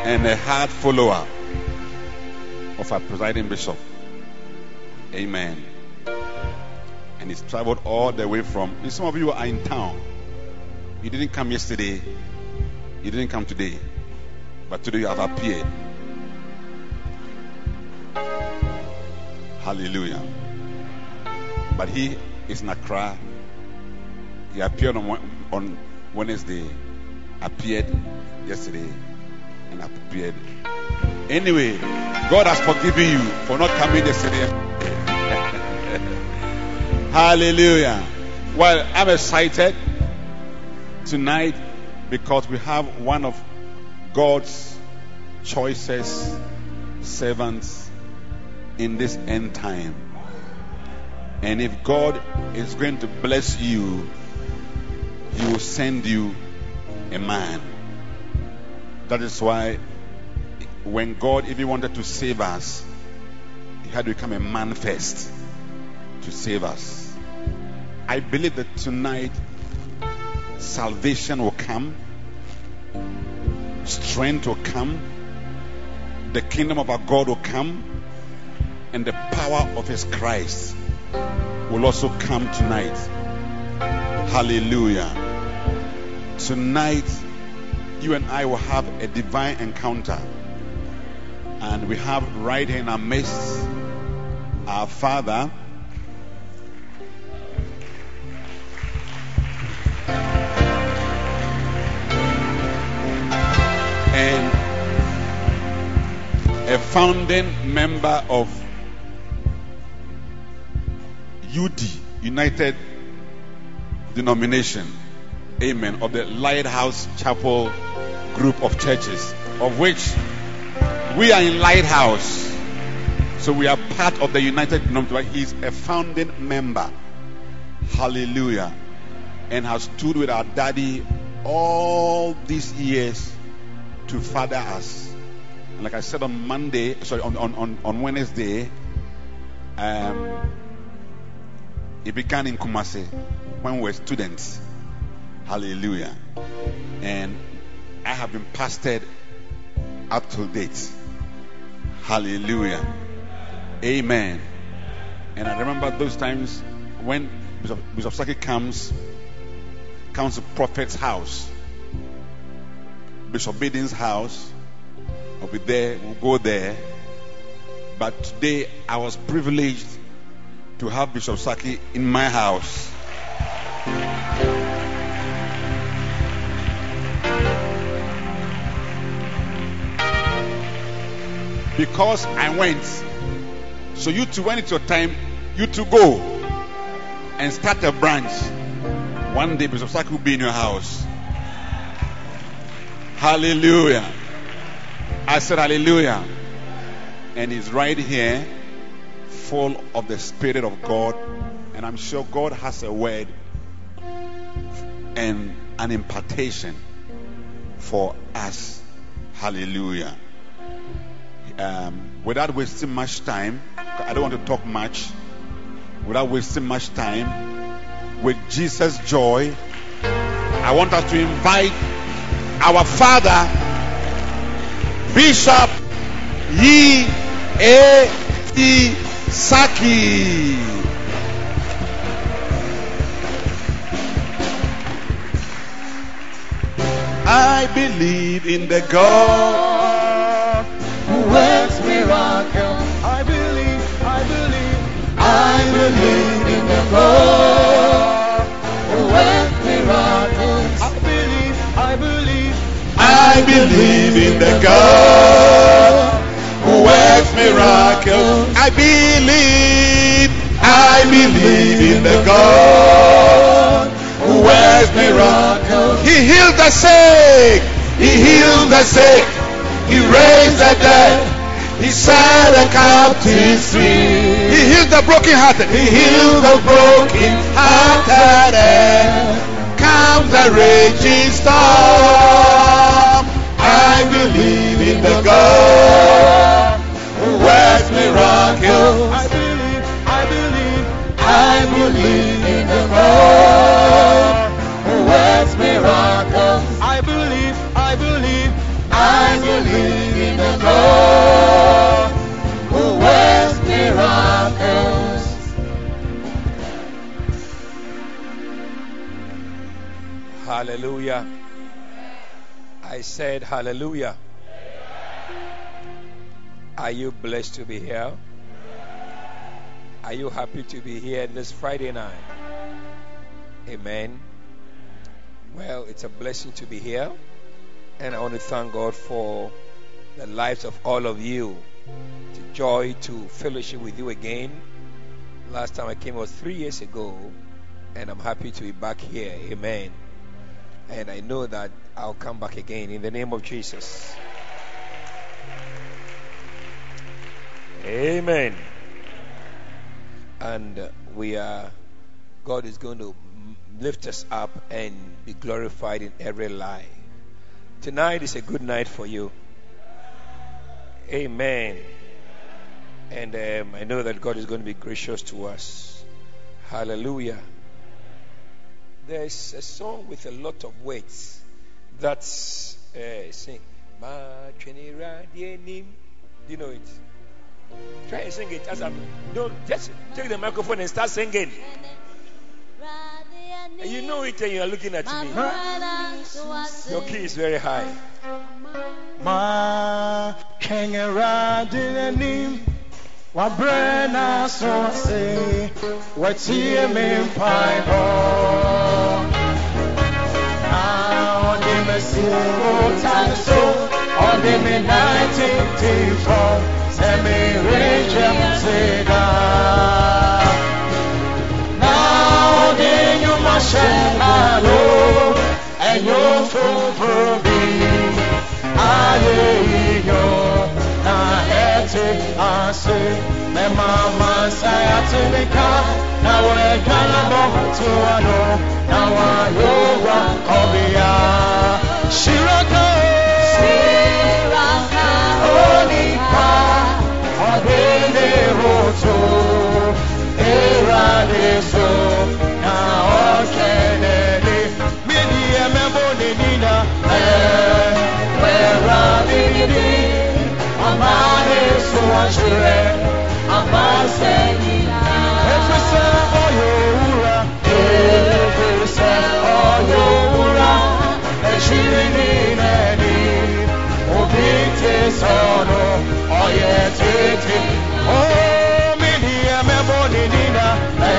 and a hard follower of our presiding bishop. Amen. And he's traveled all the way from. Some of you are in town. You didn't come yesterday. You didn't come today. But today you have appeared. Hallelujah. But he is in Accra. He appeared on Wednesday, appeared yesterday, and appeared. Anyway, God has forgiven you for not coming yesterday. Hallelujah. Well, I'm excited tonight because we have one of God's choicest servants in this end time. And if God is going to bless you, He will send you a man. That is why when God even wanted to save us, He had to become a man first to save us. I believe that tonight salvation will come, strength will come, the kingdom of our God will come, and the power of His Christ will also come tonight. Hallelujah. Tonight, you and I will have a divine encounter. And we have right here in our midst our Father, and a founding member of UD, United Denomination, amen, of the Lighthouse Chapel group of churches, of which we are in Lighthouse. So we are part of the United Denomination. He's a founding member. Hallelujah. And has stood with our daddy all these years to father us. And like I said on Wednesday, it began in Kumasi when we were students. Hallelujah. And I have been pastored up to date. Hallelujah. Amen. And I remember those times when Bishop Saki comes to Prophet's house, Bishop Biden's house. I'll be there, we'll go there. But today I was privileged to have Bishop Saki in my house. Because I went. So you too, when it's your time, you too go and start a branch. One day Bishop Saki will be in your house. Hallelujah. I said hallelujah. And he's right here, full of the Spirit of God. And I'm sure God has a word and an impartation for us. Hallelujah. Without wasting much time, I don't want to talk much. Without wasting much time, with Jesus' joy, I want us to invite our Father, Bishop Yi A.T. Saki. I believe in the God who works miracles. I believe in the God who works miracles. I believe in the God who works miracles. I believe in the God who works miracles. He healed the sick. He raised the dead. He set the captives free. He healed the brokenhearted. Calm the raging storm. I believe in the God who works miracles. I believe in the God who works miracles. I believe I believe in the God who works miracles. Hallelujah. I said hallelujah. Are you blessed to be here? Are you happy to be here this Friday night? Amen. Well, it's a blessing to be here. And I want to thank God for the lives of all of you. It's a joy to fellowship with you again. Last time I came was 3 years ago. And I'm happy to be back here. Amen. And I know that I'll come back again in the name of Jesus. Amen. And God is going to lift us up and be glorified in every life. Tonight is a good night for you. Amen. And I know that God is going to be gracious to us. Hallelujah. There's a song with a lot of words that's sing. Do you know it? Try and sing it as I'm. Don't just take the microphone and start singing. And you know it and you are looking at me. Your key is very high. Ma kengeradini wabrena sonse watie me paibo on the mesimo tanso on the 1984 semi region seda now the you mashalo and you for me Aleyo na ete ase me mama sayate meka na we kana bo tuano na wa yoga kobia shiraka onipa odene roto eradeso na okenene midi emebo nina Amane so achere amase nina Efese oyura Efese oyura Echiri nini Obite sono oyetete Oh midi emeboni nina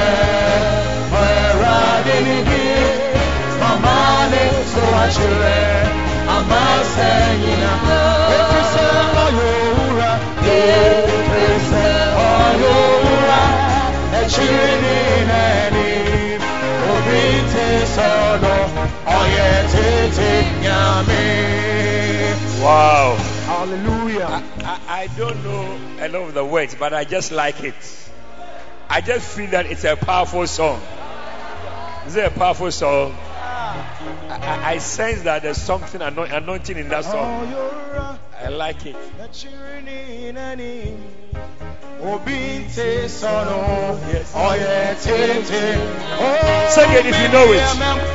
Wera dinidi Amane so achere amase nina Efese oyura Efese oyura Echiri nini Obite sono oyetete nyame. Wow. Hallelujah. I don't know a lot of the words, but I just like it. I just feel that it's a powerful song. Is it a powerful song? I sense that there's something anointing in that song. I like it. Yes. Sing it if you know it.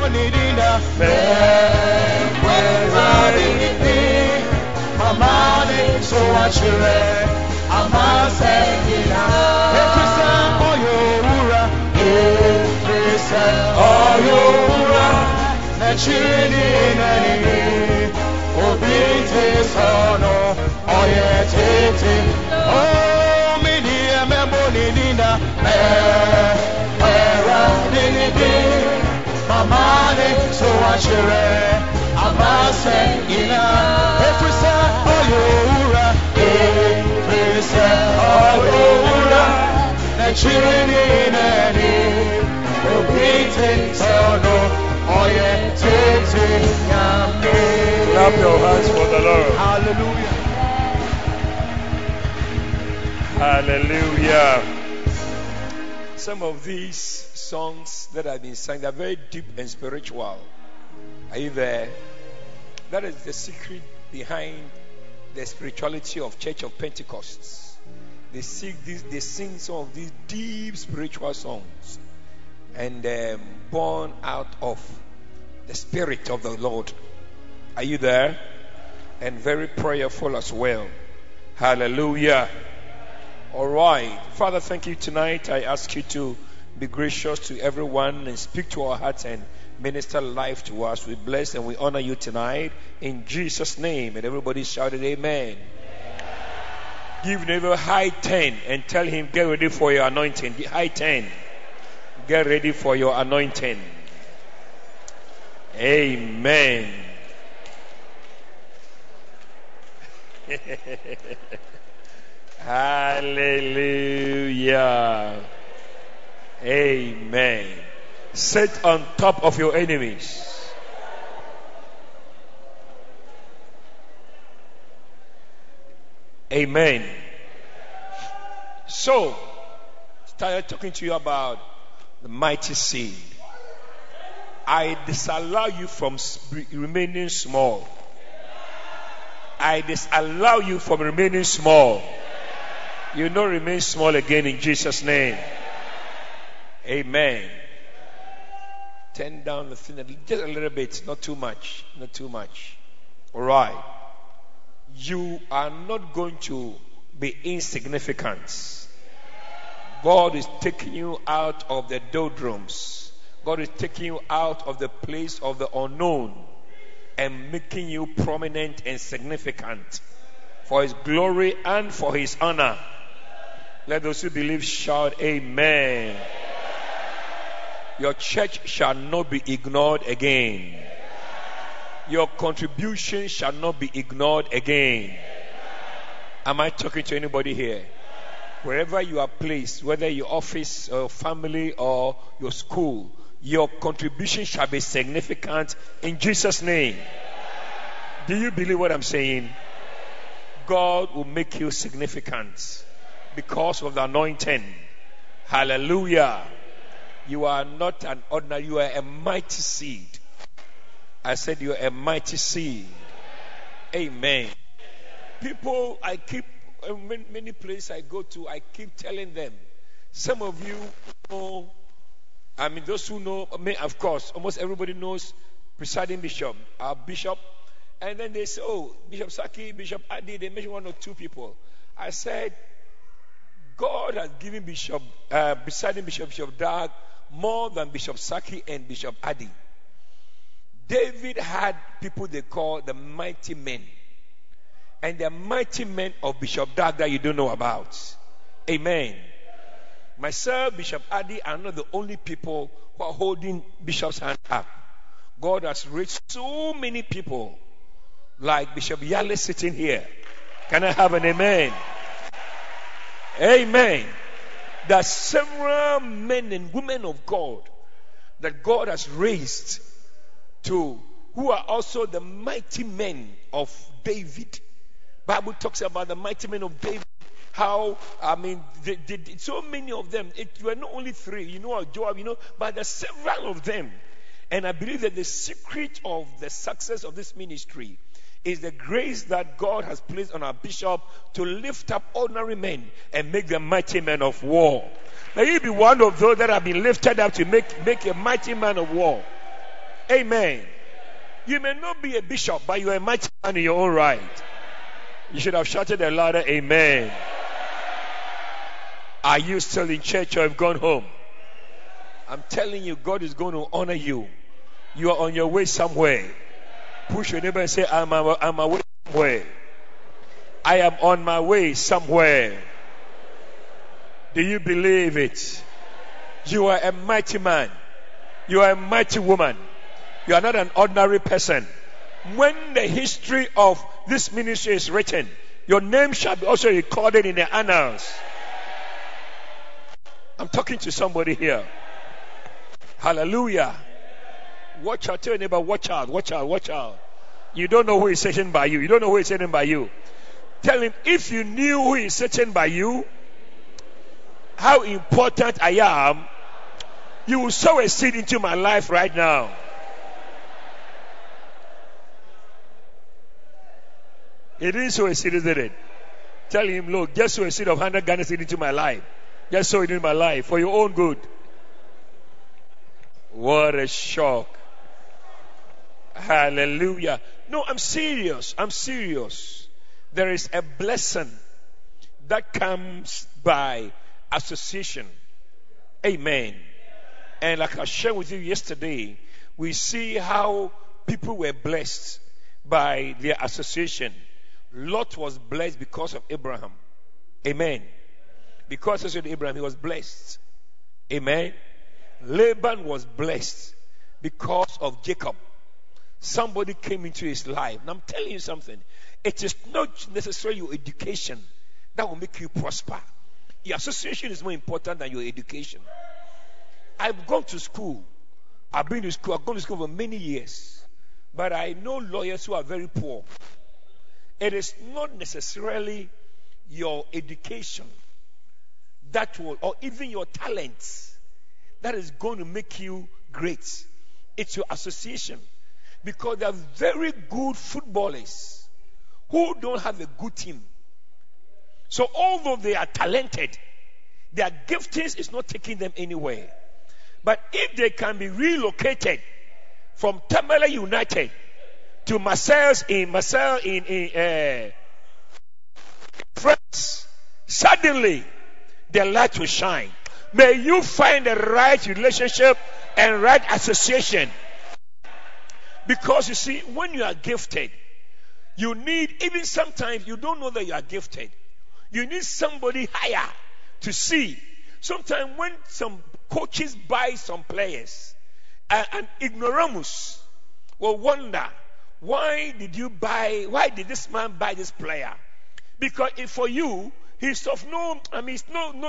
Obite sono oyetete oh mini emeboni nina era dinidi mamane so achere amase ina efuse oyura efuse oyura nachini nani obite sono oyetete nyame. Clap your hands for the Lord. Hallelujah. Hallelujah. Some of these songs that have been sung are very deep and spiritual. Are you there? That is the secret behind the spirituality of Church of Pentecost. They sing some of these deep spiritual songs and born out of the Spirit of the Lord. Are you there? and very prayerful as well. Hallelujah. All right. Father, thank you tonight. I ask you to be gracious to everyone and speak to our hearts and minister life to us. We bless and we honor you tonight in Jesus' name. And everybody shouted amen. Give neighbor high 10 and tell him, get ready for your anointing. High 10. Get ready for your anointing. Amen. Hallelujah. Amen. Sit on top of your enemies. Amen. So, started talking to you about the mighty seed. I disallow you from remaining small. I disallow you from remaining small. You will not remain small again in Jesus' name. Amen. Turn down the thing just a little bit, not too much. Not too much. All right. You are not going to be insignificant. God is taking you out of the doldrums. God is taking you out of the place of the unknown and making you prominent and significant for His glory and for His honor. Let those who believe shout amen. Your church shall not be ignored again. Your contribution shall not be ignored again. Am I talking to anybody here? Wherever you are placed, whether your office or family or your school, your contribution shall be significant in Jesus' name. Do you believe what I'm saying? God will make you significant because of the anointing. Hallelujah. You are not an ordinary, you are a mighty seed. I said you are a mighty seed. Amen. People, I keep, many places I go to, I keep telling them, some of you know, I mean, those who know, of course, almost everybody knows presiding bishop, our bishop. And then they say, oh, Bishop Saki, Bishop Adi, they mention one or two people. I said, God has given presiding Bishop Dag more than Bishop Saki and Bishop Adi. David had people they call the mighty men. And the mighty men of Bishop Dag that you don't know about. Amen. Myself, Bishop Adi are not the only people who are holding Bishop's hand up. God has raised so many people like Bishop Yale sitting here. Can I have an amen? Amen. There are several men and women of God that God has raised to who are also the mighty men of David. Bible talks about the mighty men of David. How, I mean, so many of them. It were not only three, you know, Joab, you know, but there are several of them. And I believe that the secret of the success of this ministry is the grace that God has placed on our bishop to lift up ordinary men and make them mighty men of war. May you be one of those that have been lifted up to make a mighty man of war. Amen. You may not be a bishop, but you are a mighty man in your own right. You should have shouted a louder amen. Are you still in church or have gone home? I'm telling you, God is going to honor you. You are on your way somewhere. Push your neighbor and say, I'm away somewhere. I am on my way somewhere. Do you believe it? You are a mighty man. You are a mighty woman. You are not an ordinary person. When the history of this ministry is written, your name shall be also recorded in the annals. I'm talking to somebody here. Hallelujah. Watch out. Tell your neighbor, watch out, watch out, watch out. You don't know who is sitting by you. You don't know who is sitting by you. Tell him, if you knew who is sitting by you, how important I am, you will sow a seed into my life right now. It is sow a seed, isn't it? Tell him, look, just sow a seed of 100 Ghana seed into my life. Just sow it in my life for your own good. What a shock. Hallelujah. No, I'm serious. I'm serious. There is a blessing that comes by association. Amen. And like I shared with you yesterday, we see how people were blessed by their association. Lot was blessed because of Abraham. Amen. Because of Abraham, he was blessed. Amen. Laban was blessed because of Jacob. Somebody came into his life. And I'm telling you something. It is not necessarily your education that will make you prosper. Your association is more important than your education. I've gone to school. I've been to school. I've gone to school for many years. But I know lawyers who are very poor. It is not necessarily your education that will, or even your talents, that is going to make you great. It's your association. Because there are very good footballers who don't have a good team. So although they are talented, their giftings is not taking them anywhere. But if they can be relocated from Tamale United to Marseille in France, suddenly their light will shine. May you find the right relationship and right association. Because you see, when you are gifted, you need, even sometimes you don't know that you are gifted. You need somebody higher to see. Sometimes when some coaches buy some players, an ignoramus will wonder, why did this man buy this player? Because for you, he's of no, he's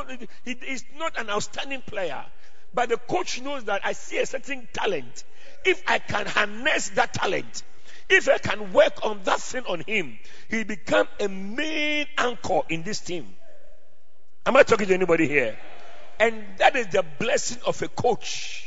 not an outstanding player. But the coach knows that I see a certain talent. If I can harness that talent, if I can work on that thing on him, he become a main anchor in this team. Am I talking to anybody here? And that is the blessing of a coach.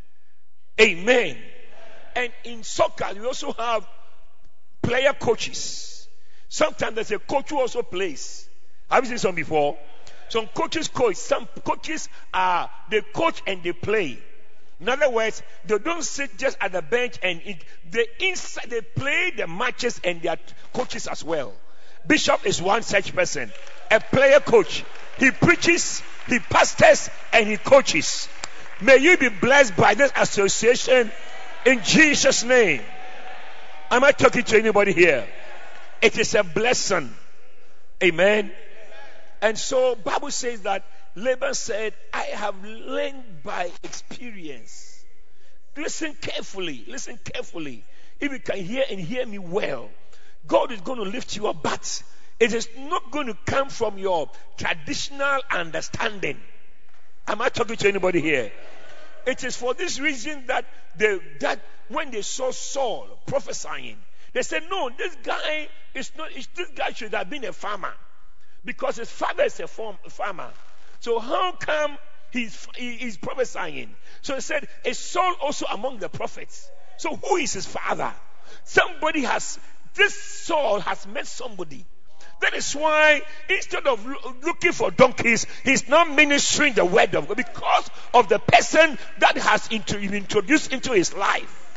Amen. And in soccer, we also have player coaches. Sometimes there's a coach who also plays. Have you seen some before? Some coaches coach. Some coaches they coach and they play. In other words, they don't sit just at the bench and they play the matches and they are coaches as well. Bishop is one such person, a player coach. He preaches, he pastors, and he coaches. May you be blessed by this association in Jesus' name. Am I talking to anybody here? It is a blessing. Amen. And so Bible says that Laban said, I have learned by experience. Listen carefully. Listen carefully. If you can hear and hear me well, God is going to lift you up, but it is not going to come from your traditional understanding. Am I talking to anybody here? It is for this reason that when they saw Saul prophesying, they said, no, this guy should have been a farmer, because his father is a farmer. So how come he's prophesying? So he said, is Saul also among the prophets? So who is his father? This Saul has met somebody. That is why instead of looking for donkeys, he's now ministering the word of God, because of the person that has introduced into his life.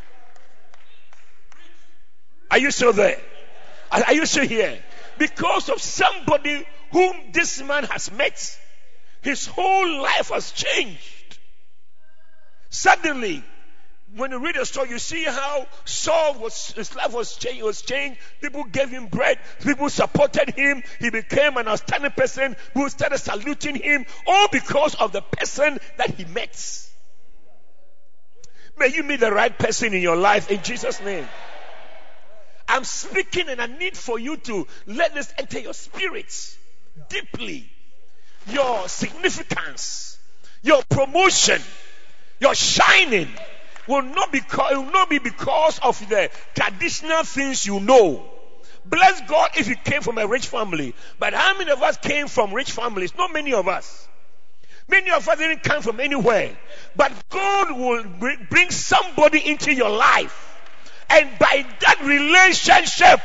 Are you still there? Are you still here? Because of somebody whom this man has met, his whole life has changed. Suddenly, when you read the story, you see how his life was changed. People gave him bread. People supported him. He became an outstanding person who started saluting him, all because of the person that he met. May you meet the right person in your life in Jesus' name. I'm speaking, and I need for you to let this enter your spirits deeply. Your significance, your promotion, your shining will not be because of the traditional things you know. Bless God if you came from a rich family. But how many of us came from rich families? Not many of us. Many of us didn't come from anywhere. But God will bring somebody into your life. And by that relationship,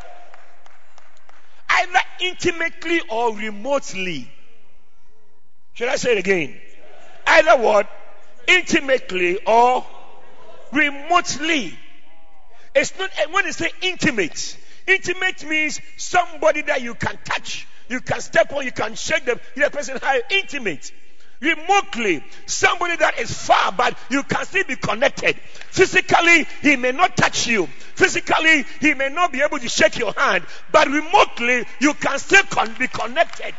either intimately or remotely. Should I say it again? Either what? Intimately or remotely. It's not, when they say intimate, intimate means somebody that you can touch, you can step on, you can shake them. The person how intimate. Remotely, somebody that is far, but you can still be connected. Physically, he may not touch you. Physically, he may not be able to shake your hand, but remotely, you can still be connected.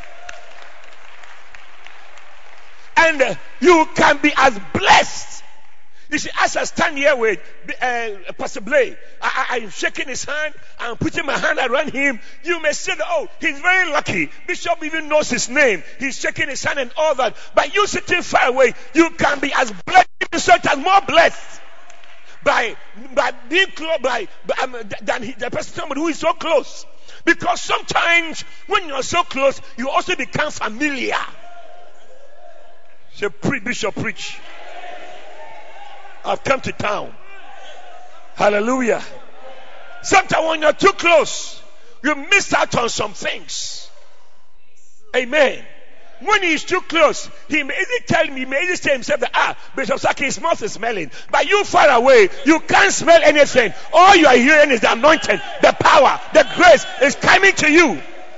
And you can be as blessed. You see, as I stand here with Pastor Blake, I'm shaking his hand, I'm putting my hand around him. You may say that, oh, he's very lucky. Bishop even knows his name. He's shaking his hand and all that. But you sitting far away, you can be as blessed, as more blessed by being close than the person, somebody who is so close. Because sometimes when you're so close, you also become familiar. Say, Bishop, preach. I've come to town. Hallelujah. Sometimes when you're too close, you miss out on some things. Amen. When he's too close, he may easily tell me, he may easily say himself that, Bishop Saki, his mouth is smelling. But you far away, you can't smell anything. All you are hearing is the anointing, the power, the grace is coming to you.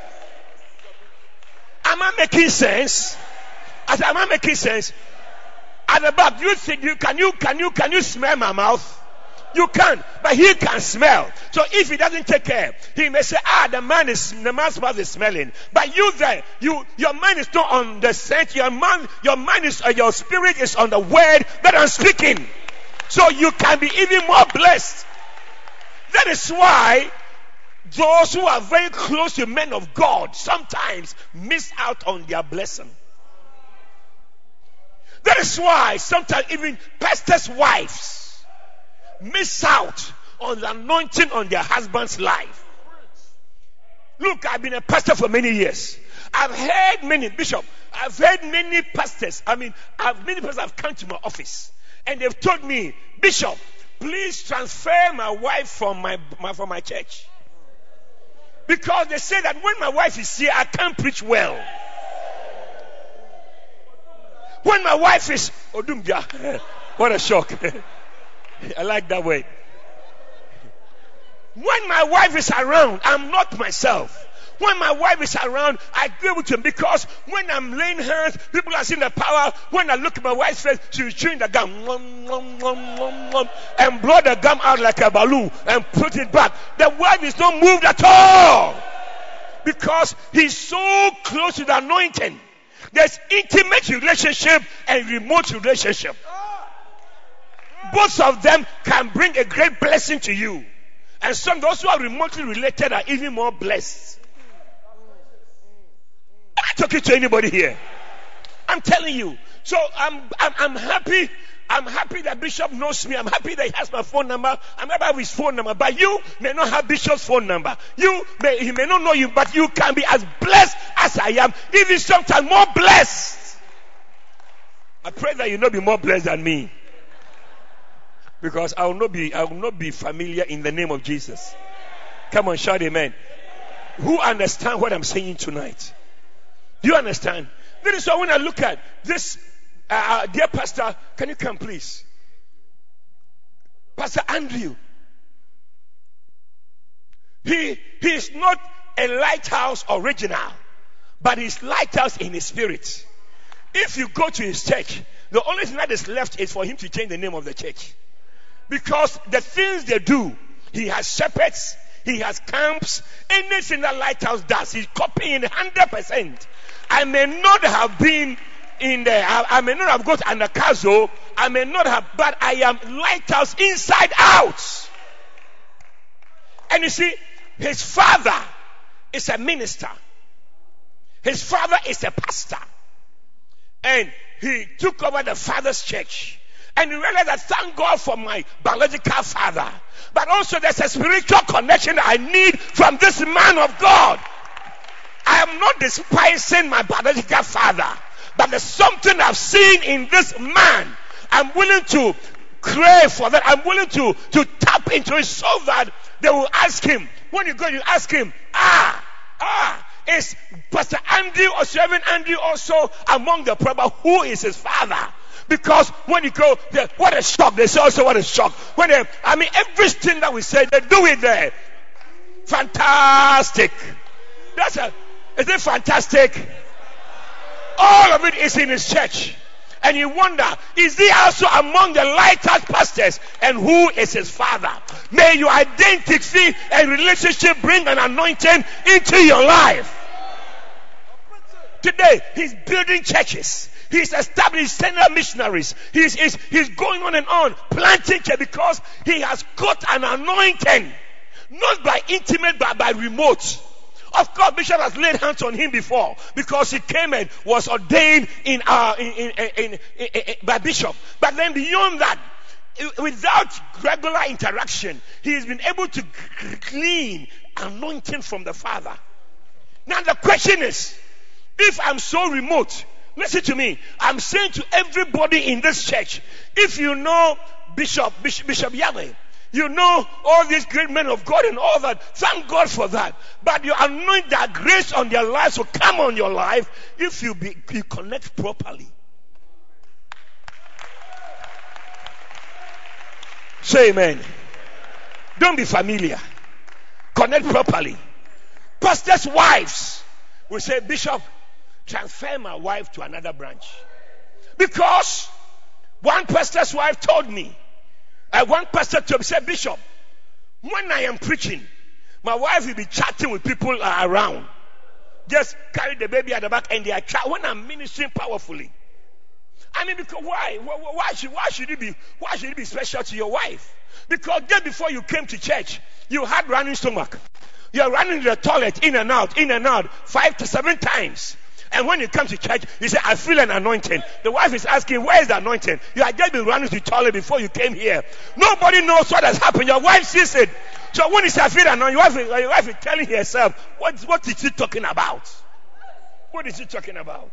Am I making sense? Am I making sense? At the back, you think can you smell my mouth? You can, but he can smell. So if he doesn't take care, he may say, the man's mouth is smelling. But you there, your mind is not on the scent. Your mind is, your spirit is on the word that I'm speaking. So you can be even more blessed. That is why those who are very close to men of God sometimes miss out on their blessing. That is why sometimes even pastors' wives miss out on the anointing on their husband's life. Look, I've been a pastor for many years. I've heard many pastors. Many pastors have come to my office and they've told me, Bishop, please transfer my wife from my church. Because they say that when my wife is here, I can't preach well. When my wife is Odumja, what a shock. I like that way. When my wife is around, I'm not myself. When my wife is around, I go with him, because when I'm laying hands, people are seeing the power. When I look at my wife's face, she's chewing the gum and blow the gum out like a balloon and put it back. The wife is not moved at all because he's so close to the anointing. There's intimate relationship and remote relationship. Both of them can bring a great blessing to you. And some those who are remotely related are even more blessed. Am I talking to anybody here? I'm telling you. So I'm happy. I'm happy that Bishop knows me. I'm happy that he has my phone number. I'm happy to have his phone number. But you may not have Bishop's phone number. He may not know you, but you can be as blessed as I am, even sometimes more blessed. I pray that you not be more blessed than me, because I will not be familiar in the name of Jesus. Come on, shout amen. Who understand what I'm saying tonight? You understand? That is why when I look at this, dear pastor, can you come please? Pastor Andrew. He is not a lighthouse original, but he's lighthouse in his spirit. If you go to his church, the only thing that is left is for him to change the name of the church. Because the things they do, he has shepherds, he has camps, anything that lighthouse does, he's copying 100%. I may not have been in there, I may not have got an Akazo, I may not have, but I am lighthouse inside out. And you see, his father is a minister. His father is a pastor. And he took over the father's church. And he realized that thank God for my biological father. But also there's a spiritual connection that I need from this man of God. I am not despising my biological father, but there's something I've seen in this man. I'm willing to crave for that. I'm willing to tap into it so that they will ask him. When you go, you ask him, is Pastor Andy or Reverend Andy also among the problem? Who is his father? Because when you go there, what a shock. They say also what a shock. Everything that we say, they do it there. Fantastic. Is it fantastic? All of it is in his church. And you wonder, is he also among the lighthouse pastors? And who is his father? May your identity and relationship bring an anointing into your life. Today, he's building churches. He's established senior missionaries. He's going on and on, planting church, because he has got an anointing. Not by intimate, but by remote. Of course, Bishop has laid hands on him before, because he came and was ordained by Bishop. But then beyond that, without regular interaction, he has been able to glean anointing from the Father. Now the question is, if I'm so remote, listen to me, I'm saying to everybody in this church, if you know Bishop Yahweh, you know all these great men of God and all that, thank God for that. But you anoint that grace on their lives will come on your life if you connect properly. Say amen. Don't be familiar. Connect properly. Pastors' wives will say, Bishop, transfer my wife to another branch. Because one pastor's wife told me, one pastor told me, said, Bishop, when I am preaching, my wife will be chatting with people around. Just carry the baby at the back and they are chatting. When I'm ministering powerfully. Because why? Why should it be special to your wife? Because just before you came to church, you had running stomach. You're running to the toilet in and out 5 to 7 times. And when you come to church, you say, I feel an anointing. The wife is asking, where is the anointing? You had just been running to the toilet before you came here. Nobody knows what has happened. Your wife sees it. So when you say, I feel an anointing, your wife is telling herself, what is she talking about? What is she talking about?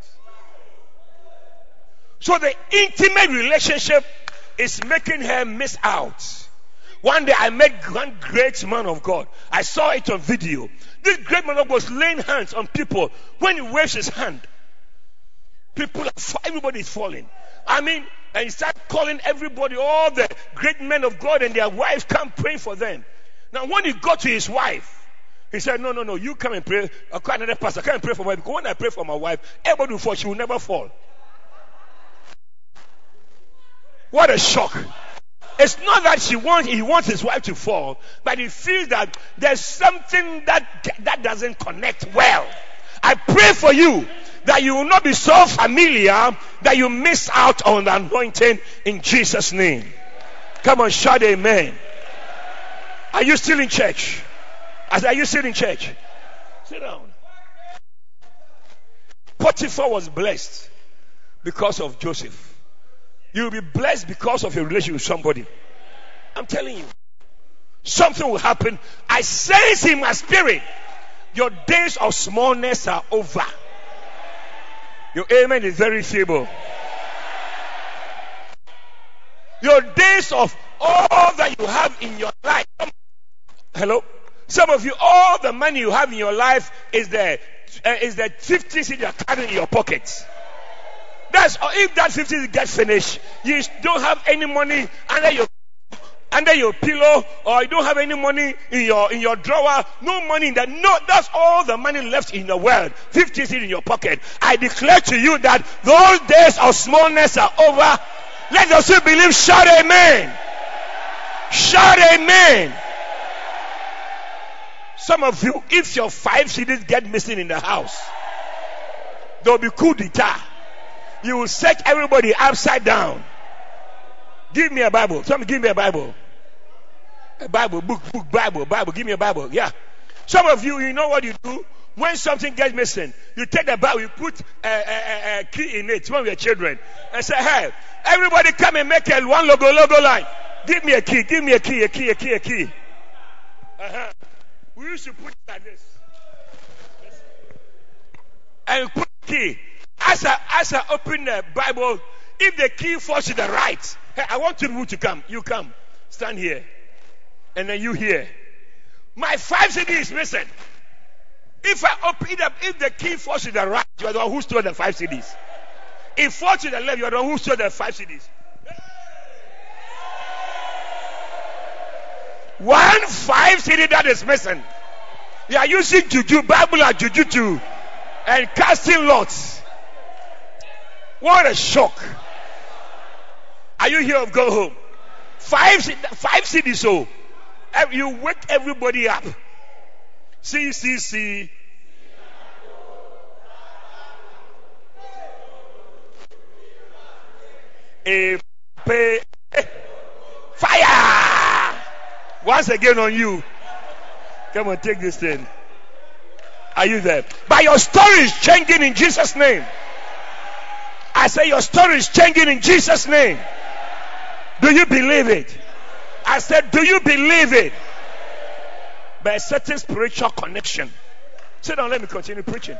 So the intimate relationship is making her miss out. One day I met one great man of God. I saw it on video. This great man of God was laying hands on people. When he waves his hand, everybody is falling. And he started calling everybody, all the great men of God and their wives, come pray for them. Now when he got to his wife, he said, no, you come and pray. I'll call another pastor, come and pray for my wife. Because when I pray for my wife, everybody will fall. She will never fall. What a shock. It's not that he wants his wife to fall, but he feels that there's something that doesn't connect well. I pray for you that you will not be so familiar that you miss out on the anointing in Jesus' name. Come on, shout amen. Are you still in church? Are you still in church? Sit down. Potiphar was blessed because of Joseph. You will be blessed because of your relationship with somebody. I'm telling you. Something will happen. I sense in my spirit. Your days of smallness are over. Your amen is very feeble. Your days of all that you have in your life. Hello? Some of you, all the money you have in your life is the 50 cedi you're carrying in your pockets. If that 50 gets finished, you don't have any money under your pillow, or you don't have any money in your drawer. No money in that. No, that's all the money left in the world. 50 is in your pocket. I declare to you that those days of smallness are over. Let us who believe shout amen. Shout amen. Some of you, if your 5 cedis get missing in the house, there will be coup d'etat. You will set everybody upside down. Give me a Bible. Somebody give me a Bible. A Bible, book, Bible. Give me a Bible. Yeah. Some of you, you know what you do? When something gets missing, you take the Bible, you put a key in it when we are children, and say, hey, everybody come and make one logo line. Give me a key. A key. We used to put it like this. And put the key. As I open the Bible, if the key falls to the right, hey, I want you to come. You come. Stand here. And then you here. My 5 CD is missing. If I open it up, if the key falls to the right, you are the one who stole the 5 CDs. If 4 to the left, you're the one who sold the 5 CDs. 1 5 CD that is missing. You are using juju, Bible and juju too, and casting lots. What a shock. Are you here or go home? 5 CDs, so you wake everybody up. C. Fire! Once again on you. Come on, take this thing. Are you there? But your story is changing in Jesus' name. I say your story is changing in Jesus' name. Do you believe it? I said, do you believe it? By a certain spiritual connection. Sit down, let me continue preaching.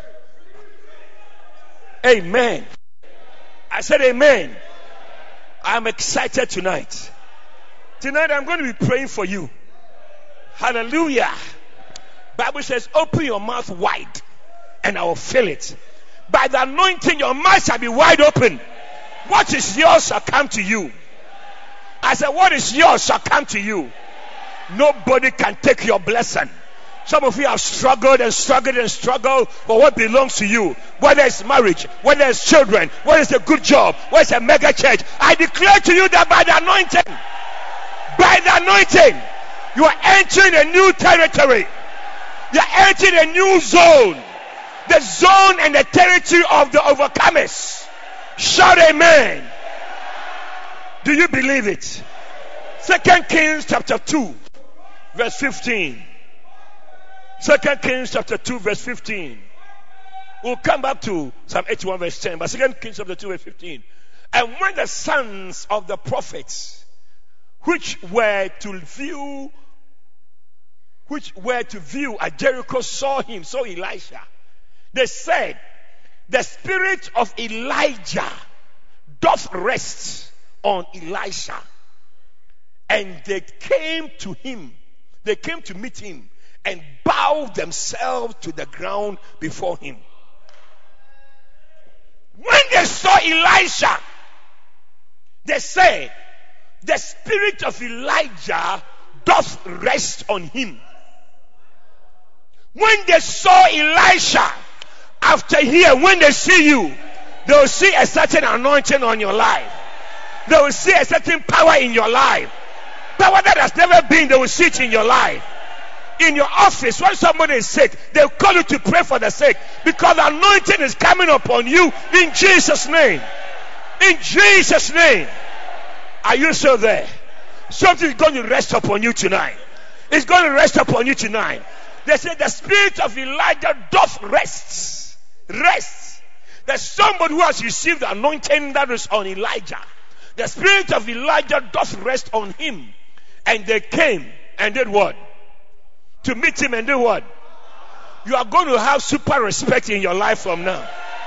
Amen. I said amen. I'm excited tonight. Tonight I'm going to be praying for you. Hallelujah. Bible says, open your mouth wide and I will fill it. By the anointing, your mouth shall be wide open. What is yours shall come to you. I said, what is yours shall come to you. Nobody can take your blessing. Some of you have struggled for what belongs to you. Whether it's marriage, whether it's children, whether it's a good job, whether it's a mega church. I declare to you that by the anointing, you are entering a new territory. You are entering a new zone. The zone and the territory of the overcomers. Shout amen. Do you believe it? 2 Kings chapter 2 verse 15. 2 Kings chapter 2 verse 15. We'll come back to Psalm 81 verse 10. But 2 Kings chapter 2 verse 15. And when the sons of the prophets which were to view at Jericho saw Elisha, they said, the spirit of Elijah doth rest on Elisha. And they came to meet him and bowed themselves to the ground before him. When they saw Elisha, they said, the spirit of Elijah doth rest on him. When they saw Elisha, after here, when they see you, they will see a certain anointing on your life. They will see a certain power in your life. Power that has never been, they will see it in your life. In your office, when somebody is sick, they'll call you to pray for the sick. Because the anointing is coming upon you in Jesus' name. In Jesus' name. Are you still there? Something is going to rest upon you tonight. It's going to rest upon you tonight. They say the spirit of Elijah doth rest. Rest. There's somebody who has received the anointing that is on Elijah. The spirit of Elijah doth rest on him. And they came and did what? To meet him and do what? You are going to have super respect in your life from now.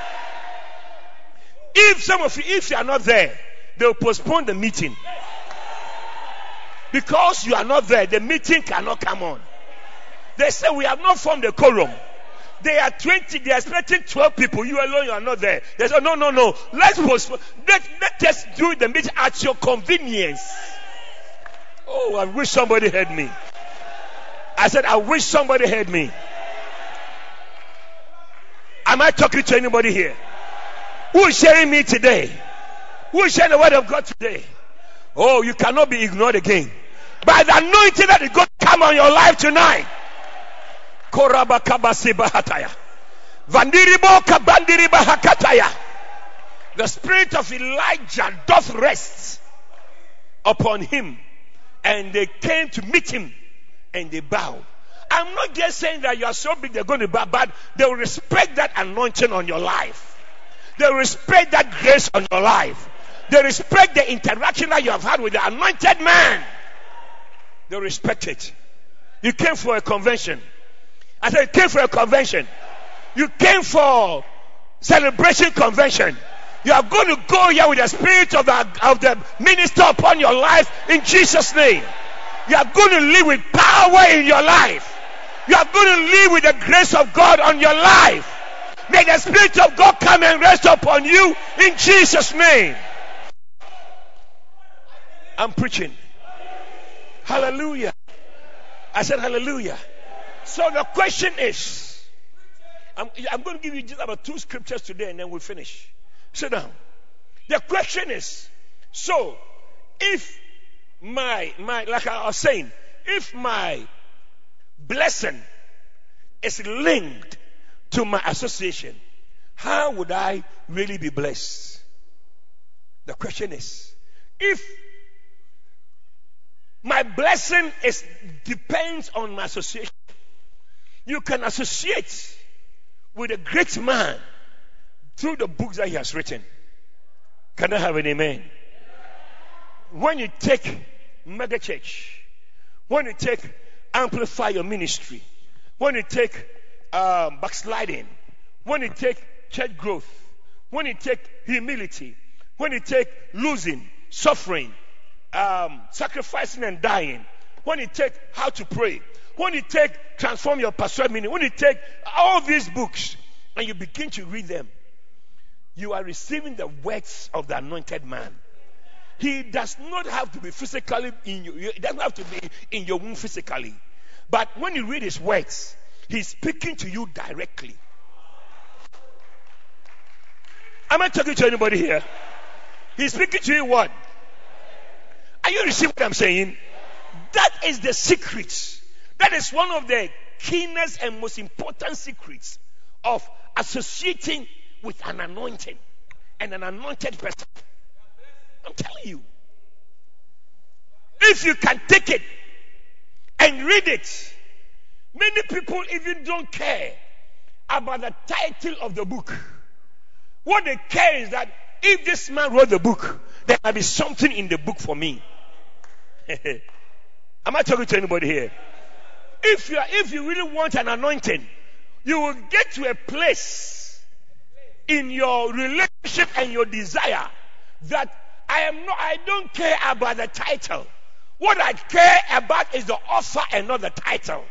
If some of you, if you are not there, they will postpone the meeting. Because you are not there, the meeting cannot come on. They say we have not formed a quorum. They are 20, they are expecting 12 people. You alone, you are not there. They say, no. Let's postpone. Let us do the meeting at your convenience. Oh, I wish somebody heard me. I said, I wish somebody heard me. Am I talking to anybody here? Who is sharing me today? Who is sharing the word of God today? Oh, you cannot be ignored again. By the anointing that is going to come on your life tonight. The spirit of Elijah doth rest upon him. And they came to meet him. And they bowed. I'm not just saying that you are so big they're going to bow, but they will respect that anointing on your life. They will respect that grace on your life. They respect the interaction that you have had with the anointed man. They respect it. You came for a convention. I said you came for a convention. You came for celebration convention. You are going to go here with the spirit of the minister upon your life in Jesus' name. You are going to live with power in your life. You are going to live with the grace of God on your life. May the Spirit of God come and rest upon you in Jesus' name. I'm preaching. Hallelujah. I said hallelujah. So the question is, I'm going to give you just about 2 scriptures today and then we'll finish. Sit down. The question is, so if my like I was saying, if my blessing is linked to my association, how would I really be blessed? The question is, if my blessing depends on my association, you can associate with a great man through the books that he has written. Can I have an amen? When you take mega church, when you take amplify your ministry, when you take backsliding, when you take church growth, when you take humility, when you take losing, suffering, sacrificing and dying, when you take how to pray, when you take transform your pastoral ministry, when you take all these books and you begin to read them, you are receiving the words of the anointed man. He does not have to be physically in you. He doesn't have to be in your womb physically. But when you read his words, he's speaking to you directly. Am I talking to anybody here? He's speaking to you what? Are you receiving what I'm saying? That is the secret. That is one of the keenest and most important secrets of associating with an anointing and an anointed person. I'm telling you. If you can take it and read it, many people even don't care about the title of the book. What they care is that if this man wrote the book, there might be something in the book for me. Am I talking to anybody here? If you really want an anointing, you will get to a place in your relationship and your desire that I don't care about the title. What I care about is the author and not the title.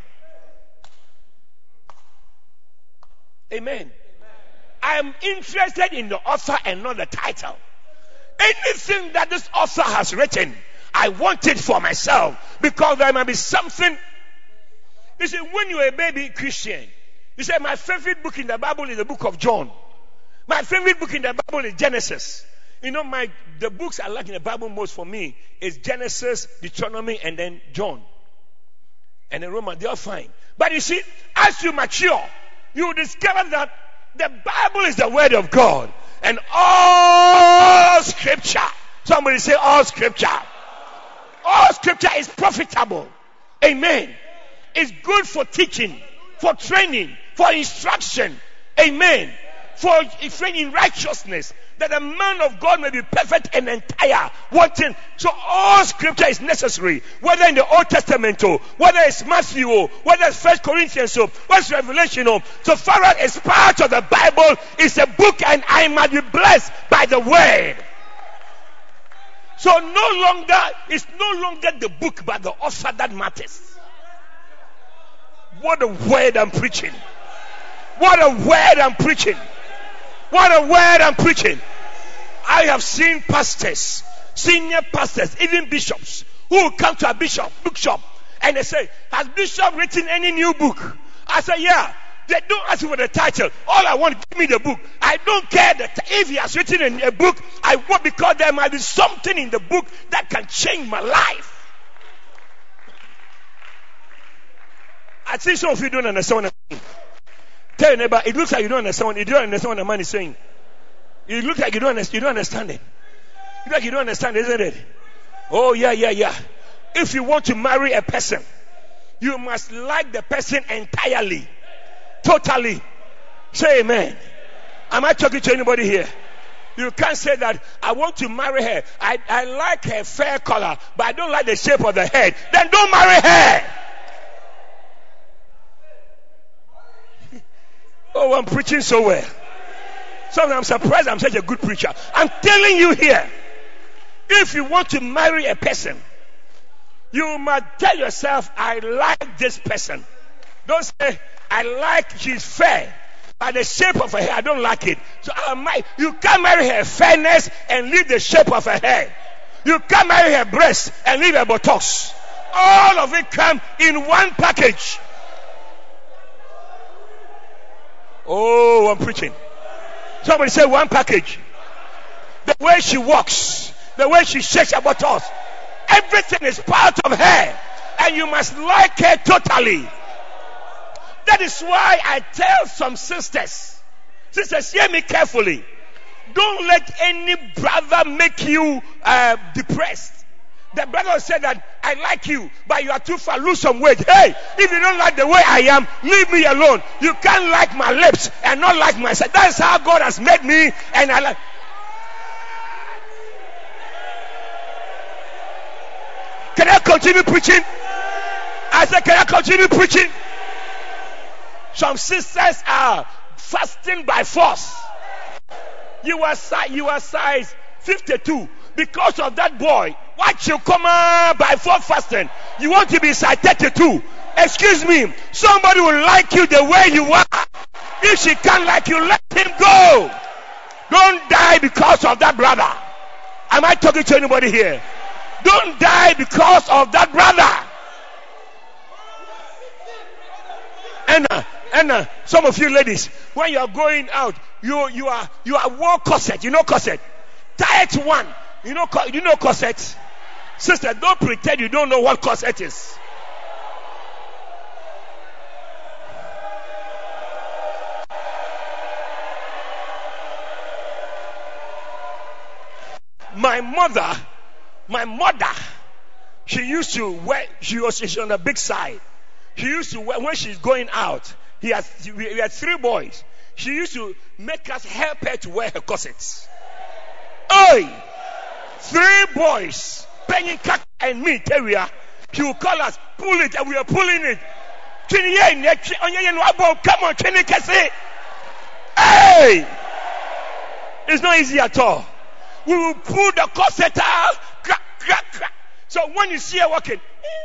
Amen. I am interested in the author and not the title. Anything that this author has written, I want it for myself, because there might be something. You see, when you're a baby Christian, you say, my favorite book in the Bible is the book of John. My favorite book in the Bible is Genesis. You know, the books I like in the Bible most for me is Genesis, Deuteronomy, and then John. And then Romans, they are fine. But you see, as you mature, you discover that the Bible is the word of God. And all scripture, somebody say all scripture. All scripture is profitable. Amen. It's good for teaching, for training, for instruction. Amen. For training in righteousness, that a man of God may be perfect and entire, wanting. So all scripture is necessary, whether in the Old Testament or whether it's Matthew or whether it's 1 Corinthians or whether it's Revelation or so far as it's part of the Bible, it's a book, and I might be blessed by the word. So it's no longer the book but the author that matters. What a word I'm preaching. What a word I'm preaching. What a word I'm preaching. I have seen pastors, senior pastors, even bishops, who will come to a bookshop and they say, has Bishop written any new book? I say, yeah. They don't ask me for the title. All I want, give me the book. I don't care if he has written a book. I want, because there might be something in the book that can change my life. I think some of you don't understand what I'm saying. Tell your neighbor, it looks like you don't understand. You don't understand what the man is saying. It looks like you don't understand it. It looks like you don't understand, isn't it? Oh, yeah. If you want to marry a person, you must like the person entirely. Totally. Say amen. Am I talking to anybody here? You can't say that I want to marry her. I like her fair color, but I don't like the shape of the head. Then don't marry her. Oh, I'm preaching so well. Sometimes I'm surprised I'm such a good preacher. I'm telling you here, if you want to marry a person, you must tell yourself, I like this person. Don't say, I like she's fair. by the shape of her hair. I don't like it. So you can't marry her fairness and leave the shape of her hair. You can't marry her breast and leave her buttocks. All of it come in one package. Oh, I'm preaching. Somebody say one package. The way she walks, the way she shakes her buttocks, everything is part of her, and you must like her totally. That is why I tell some sisters, hear me carefully. Don't let any brother make you depressed. The brother said that I like you, but you are too far. Lose some weight. Hey, if you don't like the way I am, leave me alone. You can't like my lips and not like myself. That's how God has made me, and I like. Can I continue preaching? I said, can I continue preaching? Some sisters are fasting by force. You are size 52 because of that boy. Watch you come by force fasting. You want to be size 32. Excuse me. Somebody will like you the way you are. If she can't like you, let him go. Don't die because of that brother. Am I talking to anybody here? Don't die because of that brother. And some of you ladies, when you are going out, you are wear corset. You know corset? Tight one. You know corset? Sister, don't pretend you don't know what corset is. My mother, she used to wear, she's on the big side. She used to wear, when she's going out, we had 3 boys. She used to make us help her to wear her corsets. Oi! 3 boys, Penny Cat and me, Terrier. She would call us, pull it, and we are pulling it. Come on, hey! It's not easy at all. We will pull the corset out, crack, crack, crack. So when you see her walking,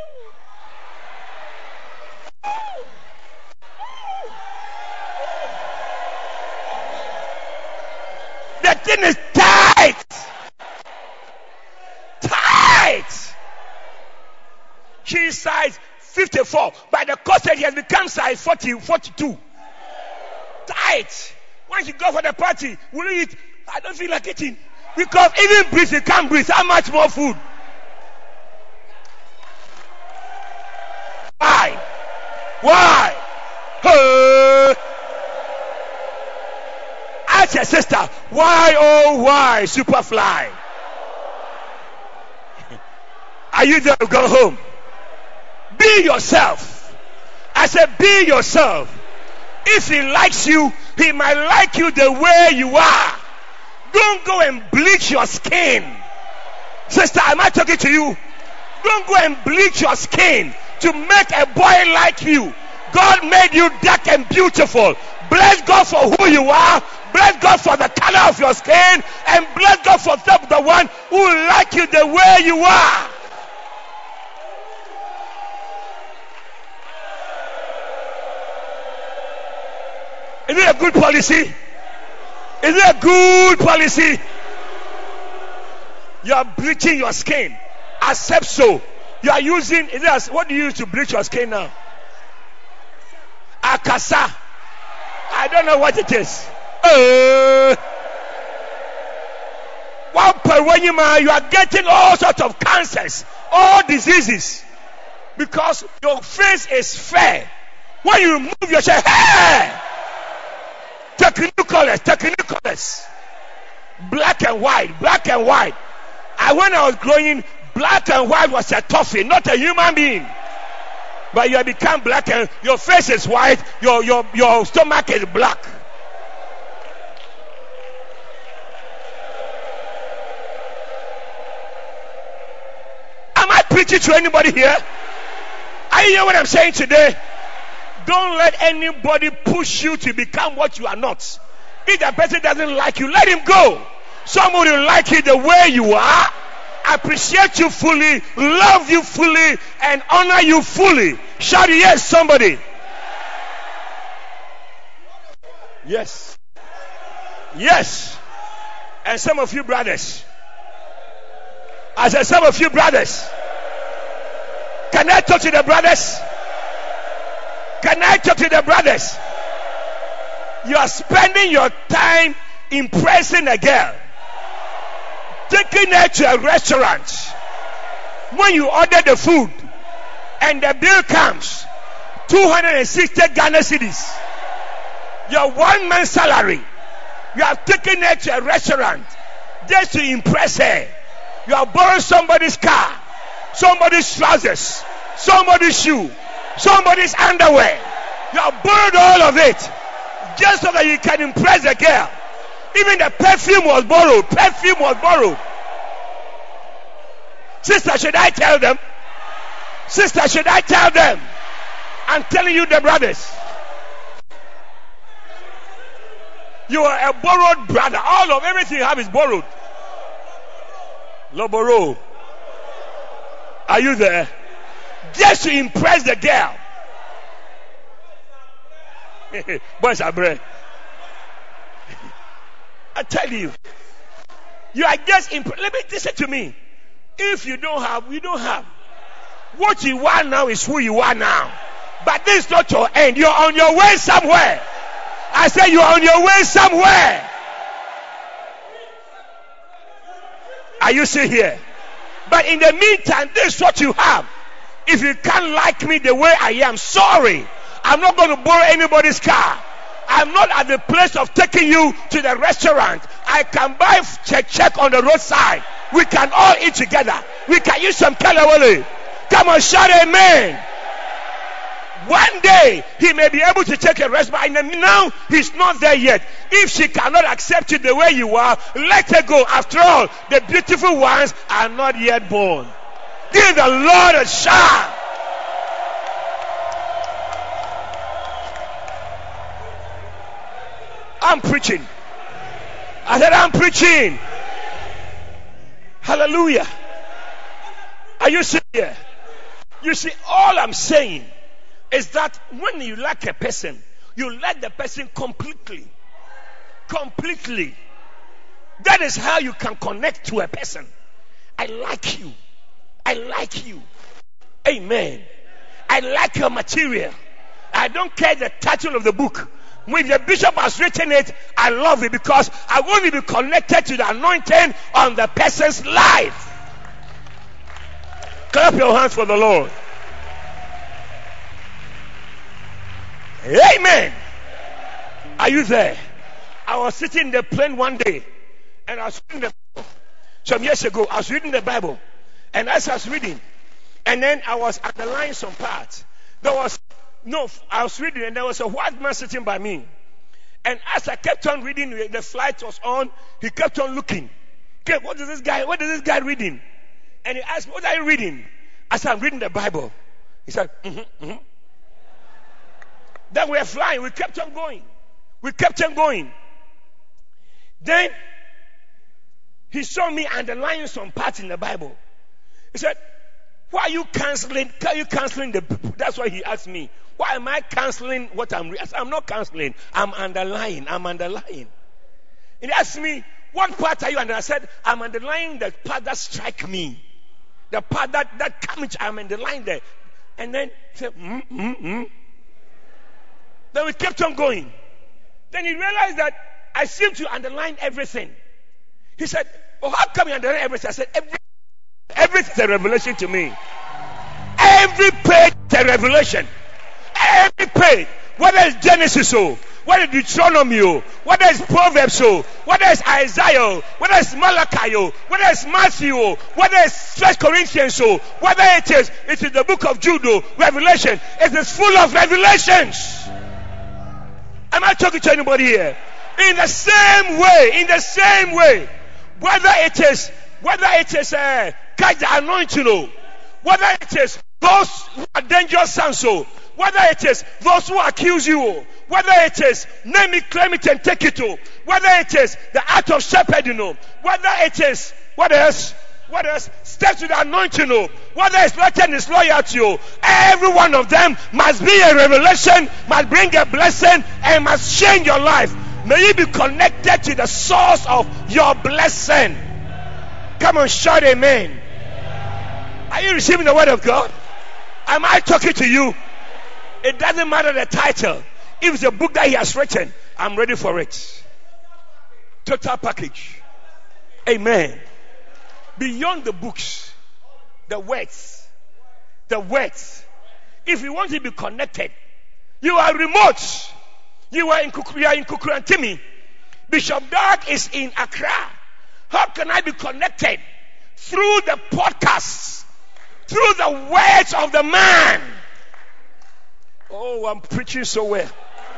the thing is tight. Tight. She is size 54, but the corset has become size 42. Tight. When she go for the party, will you eat? I don't feel like eating. Because even breathe, you can't breathe. How much more food? Why? Why? Ask your sister, why, oh, why, Superfly? Are you there to go home? Be yourself. I said, be yourself. If he likes you, he might like you the way you are. Don't go and bleach your skin. Sister, am I talking to you? Don't go and bleach your skin to make a boy like you. God made you dark and beautiful. Bless God for who you are. Bless God for the color of your skin. And bless God for the one who will like you the way you are. Is it a good policy? Is it a good policy? You are bleaching your skin. Accept so. You are using, what do you use to bleach your skin now? Akasa. I don't know what it is. You are getting all sorts of cancers, all diseases, because your face is fair. When you move your chair, hey! Technicolors. Black and white. When I was growing, black and white was a toffee, not a human being. But you have become black and your face is white, your stomach is black. Am I preaching to anybody here? Are you hearing what I'm saying today? Don't let anybody push you to become what you are not. If the person doesn't like you, let him go. Somebody will like you the way you are, appreciate you fully, love you fully, and honor you fully. Shout yes, somebody. Yes. Yes. And some of you brothers. I said some of you brothers. Can I talk to the brothers? Can I talk to the brothers? You are spending your time impressing a girl. Taking her to a restaurant. When you order the food and the bill comes, 260 Ghana cedis. Your 1 month salary. You have taken her to a restaurant just to impress her. You have borrowed somebody's car, somebody's trousers, somebody's shoe, somebody's underwear. You have borrowed all of it just so that you can impress the girl. Even the perfume was borrowed. Perfume was borrowed. Sister, should I tell them? Sister, should I tell them? I'm telling you, the brothers. You are a borrowed brother. All of everything you have is borrowed. Loboro. Are you there? Just to impress the girl. Boys are brave. I tell you. You are just let me listen to me. If you don't have, you don't have. What you are now is who you are now. But this is not your end. You're on your way somewhere. I said you're on your way somewhere. Are you still here? But in the meantime, this is what you have. If you can't like me the way I am, sorry. I'm not going to borrow anybody's car. I'm not at the place of taking you to the restaurant. I can buy check on the roadside. We can all eat together. We can use some kalawale. Come on, shout amen. One day he may be able to take a rest, but now he's not there yet. If she cannot accept you the way you are, let her go. After all, the beautiful ones are not yet born. Give the Lord a shout. I'm preaching. I said I'm preaching. Hallelujah. Are you seeing here? You see, all I'm saying is that when you like a person, you like the person completely. Completely. That is how you can connect to a person. I like you. I like you. Amen. I like your material. I don't care the title of the book. When the bishop has written it, I love it because I want to be connected to the anointing on the person's life. Clap your hands for the Lord. Amen. Are you there? I was sitting in the plane one day and I was reading some years ago. I was reading the Bible, and as I was reading, and then I was underlining some parts. I was reading, and there was a white man sitting by me. And as I kept on reading, the flight was on. He kept on looking. Okay, what is this guy reading? And he asked, "What are you reading?" I said, "I'm reading the Bible." He said, Then we were flying. We kept on going. Then he saw me underlining some parts in the Bible. He said, "Why are you canceling? Are you canceling the?" That's why he asked me, "Why am I canceling what I'm reading?" I said, "I'm not canceling. I'm underlying." And he asked me, "What part are you underlining?" I said, "I'm underlining the part that strike me. The part that comes, I'm underlining there." And then he said, Then we kept on going. Then he realized that I seemed to underline everything. He said, "Oh, how come you underline everything?" I said, everything is a revelation to me. Every page is a revelation. Every page, whether it's Genesis or whether it's Deuteronomy or whether it's Proverbs or whether it's Isaiah or whether it's Malachi or whether it's Matthew or whether it's 1 Corinthians or whether it is the book of Jude or Revelation, it is full of revelations. Am I talking to anybody here? In the same way, whether it is catch the anointing or whether it is those who are dangerous sons or whether it is those who accuse you or whether it is name it, claim it and take it or whether it is the art of shepherding or whether it is what else? What else? Steps with the anointing. Whether it's loyalty and it's loyalty. Every one of them must be a revelation, must bring a blessing, and must change your life. May you be connected to the source of your blessing. Come on, shout amen. Are you receiving the word of God? Am I talking to you? It doesn't matter the title. If it's a book that he has written, I'm ready for it. Total package. Amen. Beyond the books, the words. If you want to be connected, you are remote. You are in Kukurantimi. Bishop Dag is in Accra. How can I be connected? Through the podcasts, through the words of the man. Oh, I'm preaching so well.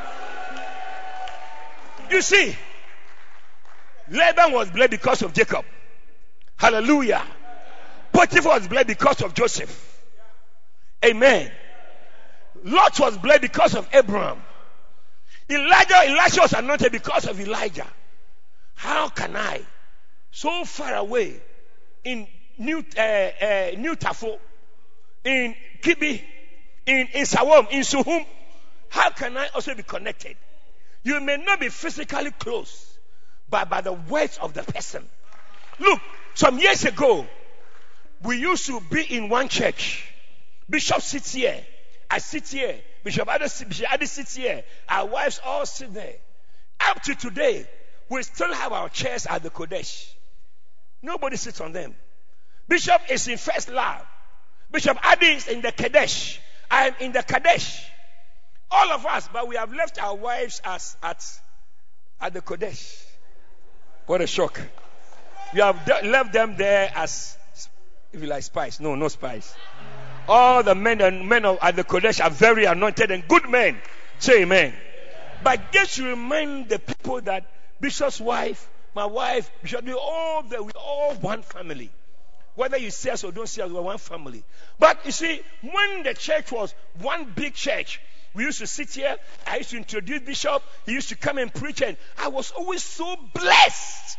You see, Laban was blessed because of Jacob. Hallelujah. Potiphar was blessed because of Joseph. Amen. Lot was blessed because of Abraham. Elisha was anointed because of Elijah. How can I, so far away in New Tafo, in Kibi, in Sawam, in Suhum, how can I also be connected? You may not be physically close, but by the words of the person. Look, some years ago, we used to be in one church. Bishop sits here, I sit here, Bishop Adi sits here, our wives all sit there. Up to today, we still have our chairs at the Kodesh. Nobody sits on them. Bishop is in First Love. Bishop Adi is in the Kadesh. I am in the Kadesh. All of us, but we have left our wives at the Kodesh. What a shock. We have left them there as, if you like, spies. No spies. All the men at the Kodesh are very anointed and good men. Say amen. But just to remind the people that Bishop's wife, my wife, Bishop, we're all one family. Whether you see us or don't see us, we're one family. But you see, when the church was one big church, we used to sit here. I used to introduce Bishop. He used to come and preach, and I was always so blessed.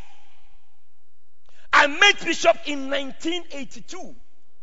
I met Bishop in 1982.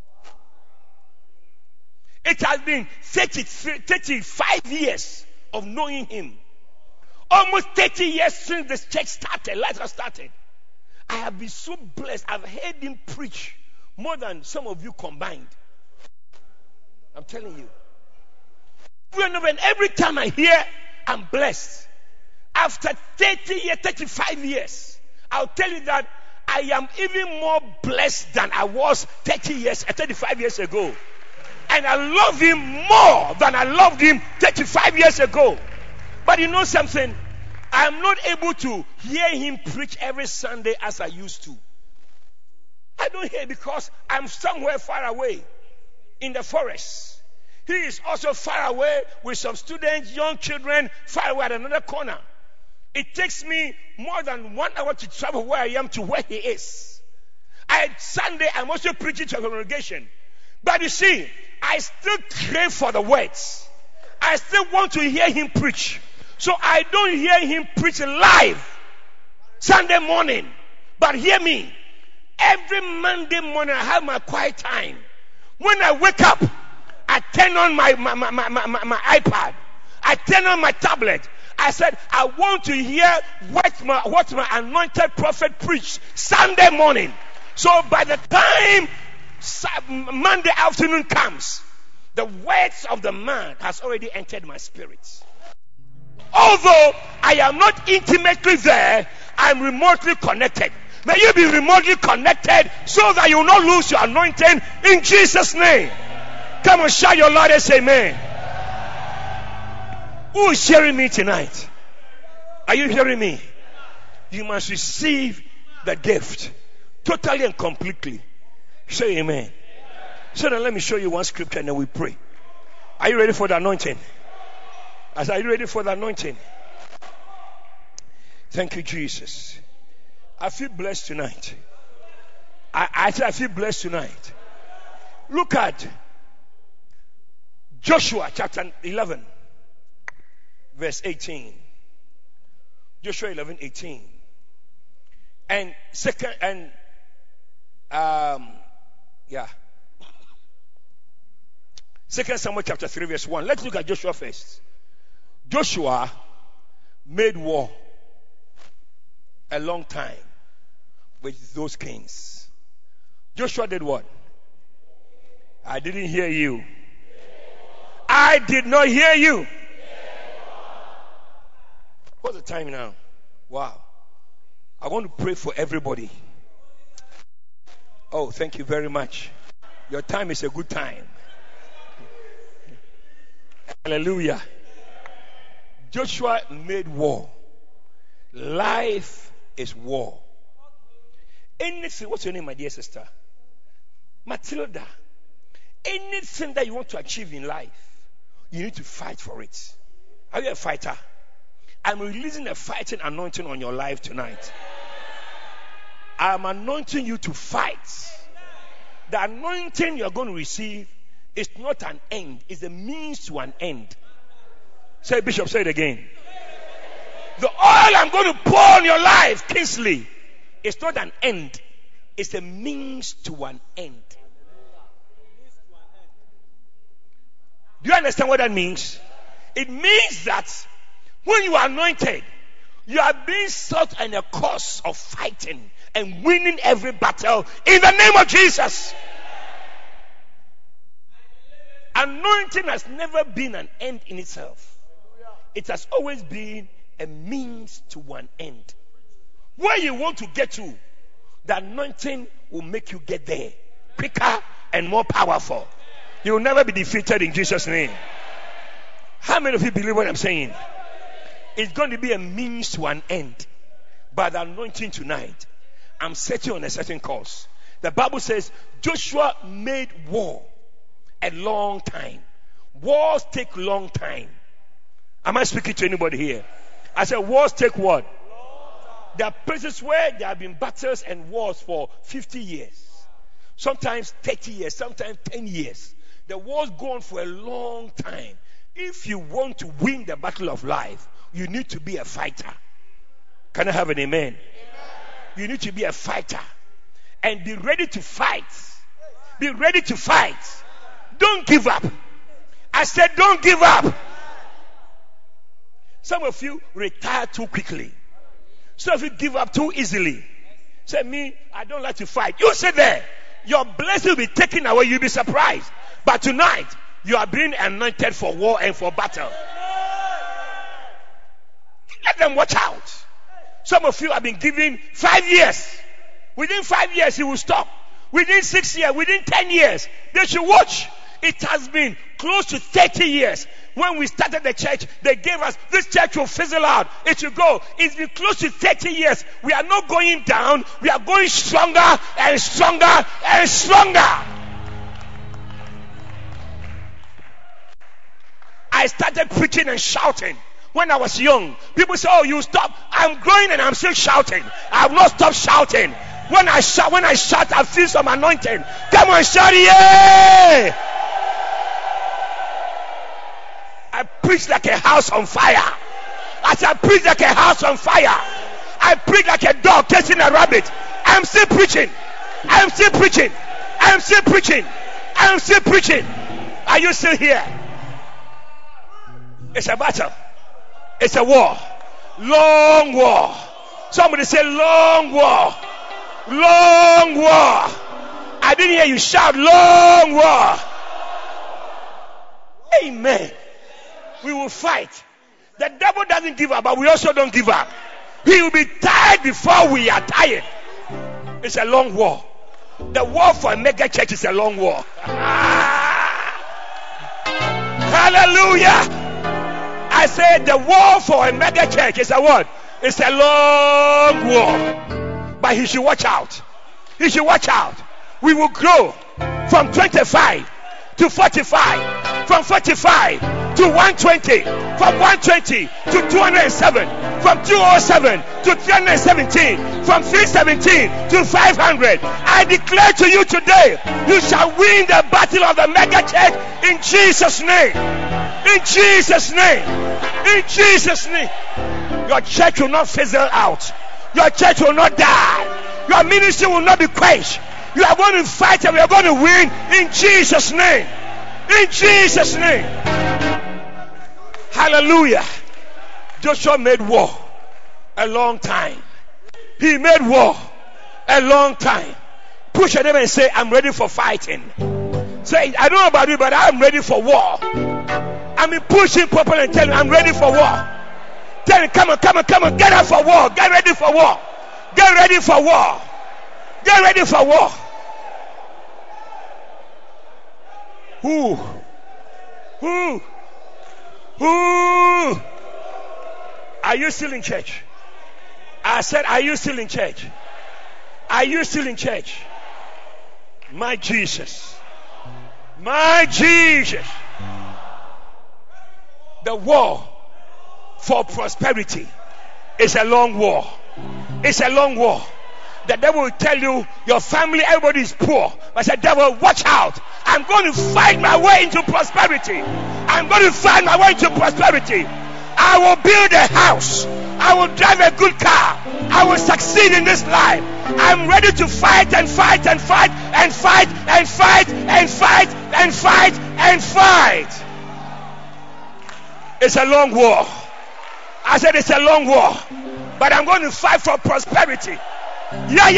It has been 35 years of knowing him. Almost 30 years since this church started, life has started. I have been so blessed. I've heard him preach more than some of you combined. I'm telling you. And every time I hear, I'm blessed. After 30 years, 35 years, I'll tell you that I am even more blessed than I was 35 years ago. And I love him more than I loved him 35 years ago. But you know something? I'm not able to hear him preach every Sunday as I used to. I don't hear because I'm somewhere far away in the forest. He is also far away with some students, young children, far away at another corner. It takes me more than 1 hour to travel where I am to where he is. Sunday, I'm also preaching to a congregation. But you see, I still crave for the words. I still want to hear him preach. So I don't hear him preach live Sunday morning. But hear me. Every Monday morning I have my quiet time. When I wake up, I turn on my iPad. I turn on my tablet. I said, I want to hear what my anointed prophet preached Sunday morning. So by the time Monday afternoon comes, the words of the man has already entered my spirit. Although I am not intimately there, I'm remotely connected. May you be remotely connected so that you will not lose your anointing in Jesus' name. Come on, shout your loudest amen. Who is hearing me tonight? Are you hearing me? You must receive the gift totally and completely. Say amen. So then let me show you one scripture and then we pray. Are you ready for the anointing? Are you ready for the anointing? Thank you, Jesus. I feel blessed tonight. I feel blessed tonight. Look at Joshua chapter 11, verse 18. Joshua 11:18. And Yeah. 2 Samuel chapter 3 verse 1. Let's look at Joshua first. Joshua made war a long time with those kings. Joshua did what? I didn't hear you. I did not hear you. What's the time now? Wow. I want to pray for everybody. Oh, thank you very much. Your time is a good time. Hallelujah. Joshua made war. Life is war. Anything, what's your name, my dear sister? Matilda. Anything that you want to achieve in life, you need to fight for it. Are you a fighter? I'm releasing a fighting anointing on your life tonight. I'm anointing you to fight. The anointing you're going to receive is not an end, it's a means to an end. Say, Bishop, say it again. The oil I'm going to pour on your life, Kingsley, is not an end, it's a means to an end. Do you understand what that means? It means that when you are anointed, you are being set in a course of fighting and winning every battle in the name of Jesus. Anointing has never been an end in itself. It has always been a means to an end. Where you want to get to, the anointing will make you get there quicker and more powerful. You will never be defeated in Jesus' name. How many of you believe what I'm saying? It's going to be a means to an end. By the anointing tonight, I'm setting on a certain course. The Bible says Joshua made war a long time. Wars take long time. Am I speaking to anybody here? I said wars take what? There are places where there have been battles and wars for 50 years. Sometimes 30 years, sometimes 10 years. The wars go on for a long time. If you want to win the battle of life, you need to be a fighter. Can I have an amen? You need to be a fighter and be ready to fight. Be ready to fight. Don't give up. I said don't give up. Some of you retire too quickly. Some of you give up too easily. Say, me, I don't like to fight. You sit there. Your blessing will be taken away. You'll be surprised. But tonight, you are being anointed for war and for battle. Let them watch out. Some of you have been given 5 years. Within 5 years, he will stop. Within 6 years, within 10 years, they should watch. It has been close to 30 years. When we started the church, they gave us, this church will fizzle out. It will go. It's been close to 30 years. We are not going down. We are going stronger and stronger and stronger. I started preaching and shouting when I was young. People say, oh, you stop. I'm growing and I'm still shouting. I have not stopped shouting. When I shout, I feel some anointing. Come on, shout, yeah! I preach like a house on fire. As I preach like a house on fire, I preach like a dog chasing a rabbit. I'm still preaching. I'm still preaching. I'm still preaching. I'm still preaching. Are you still here? It's a battle. It's a war. Long war. Somebody say long war. Long war. I didn't hear you shout long war. Amen. We will fight. The devil doesn't give up, but we also don't give up. He will be tired before we are tired. It's a long war. The war for a mega church is a long war. Hallelujah. I said the war for a mega church is a what? It's a long war. But he should watch out. He should watch out. We will grow from 25 to 45, from 45 to 120, from 120 to 207, from 207 to 317, from 317 to 500. I declare to you today, you shall win the battle of the mega church in Jesus' name. In Jesus' name. In Jesus' name. Your church will not fizzle out. Your church will not die. Your ministry will not be quenched. You are going to fight and we are going to win in Jesus' name. In Jesus' name. Hallelujah. Joshua made war a long time. He made war a long time. Push your neighbor and say, I'm ready for fighting. Say, I don't know about you, but I'm ready for war. I mean, pushing people and tell them, I'm ready for war. Tell them, come on, come on, come on, get up for war. Get ready for war. Get ready for war. Get ready for war. Who? Are you still in church? I said, are you still in church? Are you still in church? My Jesus. My Jesus. The war for prosperity is a long war. It's a long war. The devil will tell you your family, everybody is poor. But I said, devil, watch out. I'm going to find my way into prosperity. I'm going to find my way into prosperity. I will build a house. I will drive a good car. I will succeed in this life. I'm ready to fight and fight and fight and fight and fight and fight and fight and fight. It's a long war. I said it's a long war. But I'm going to fight for prosperity. Yeah.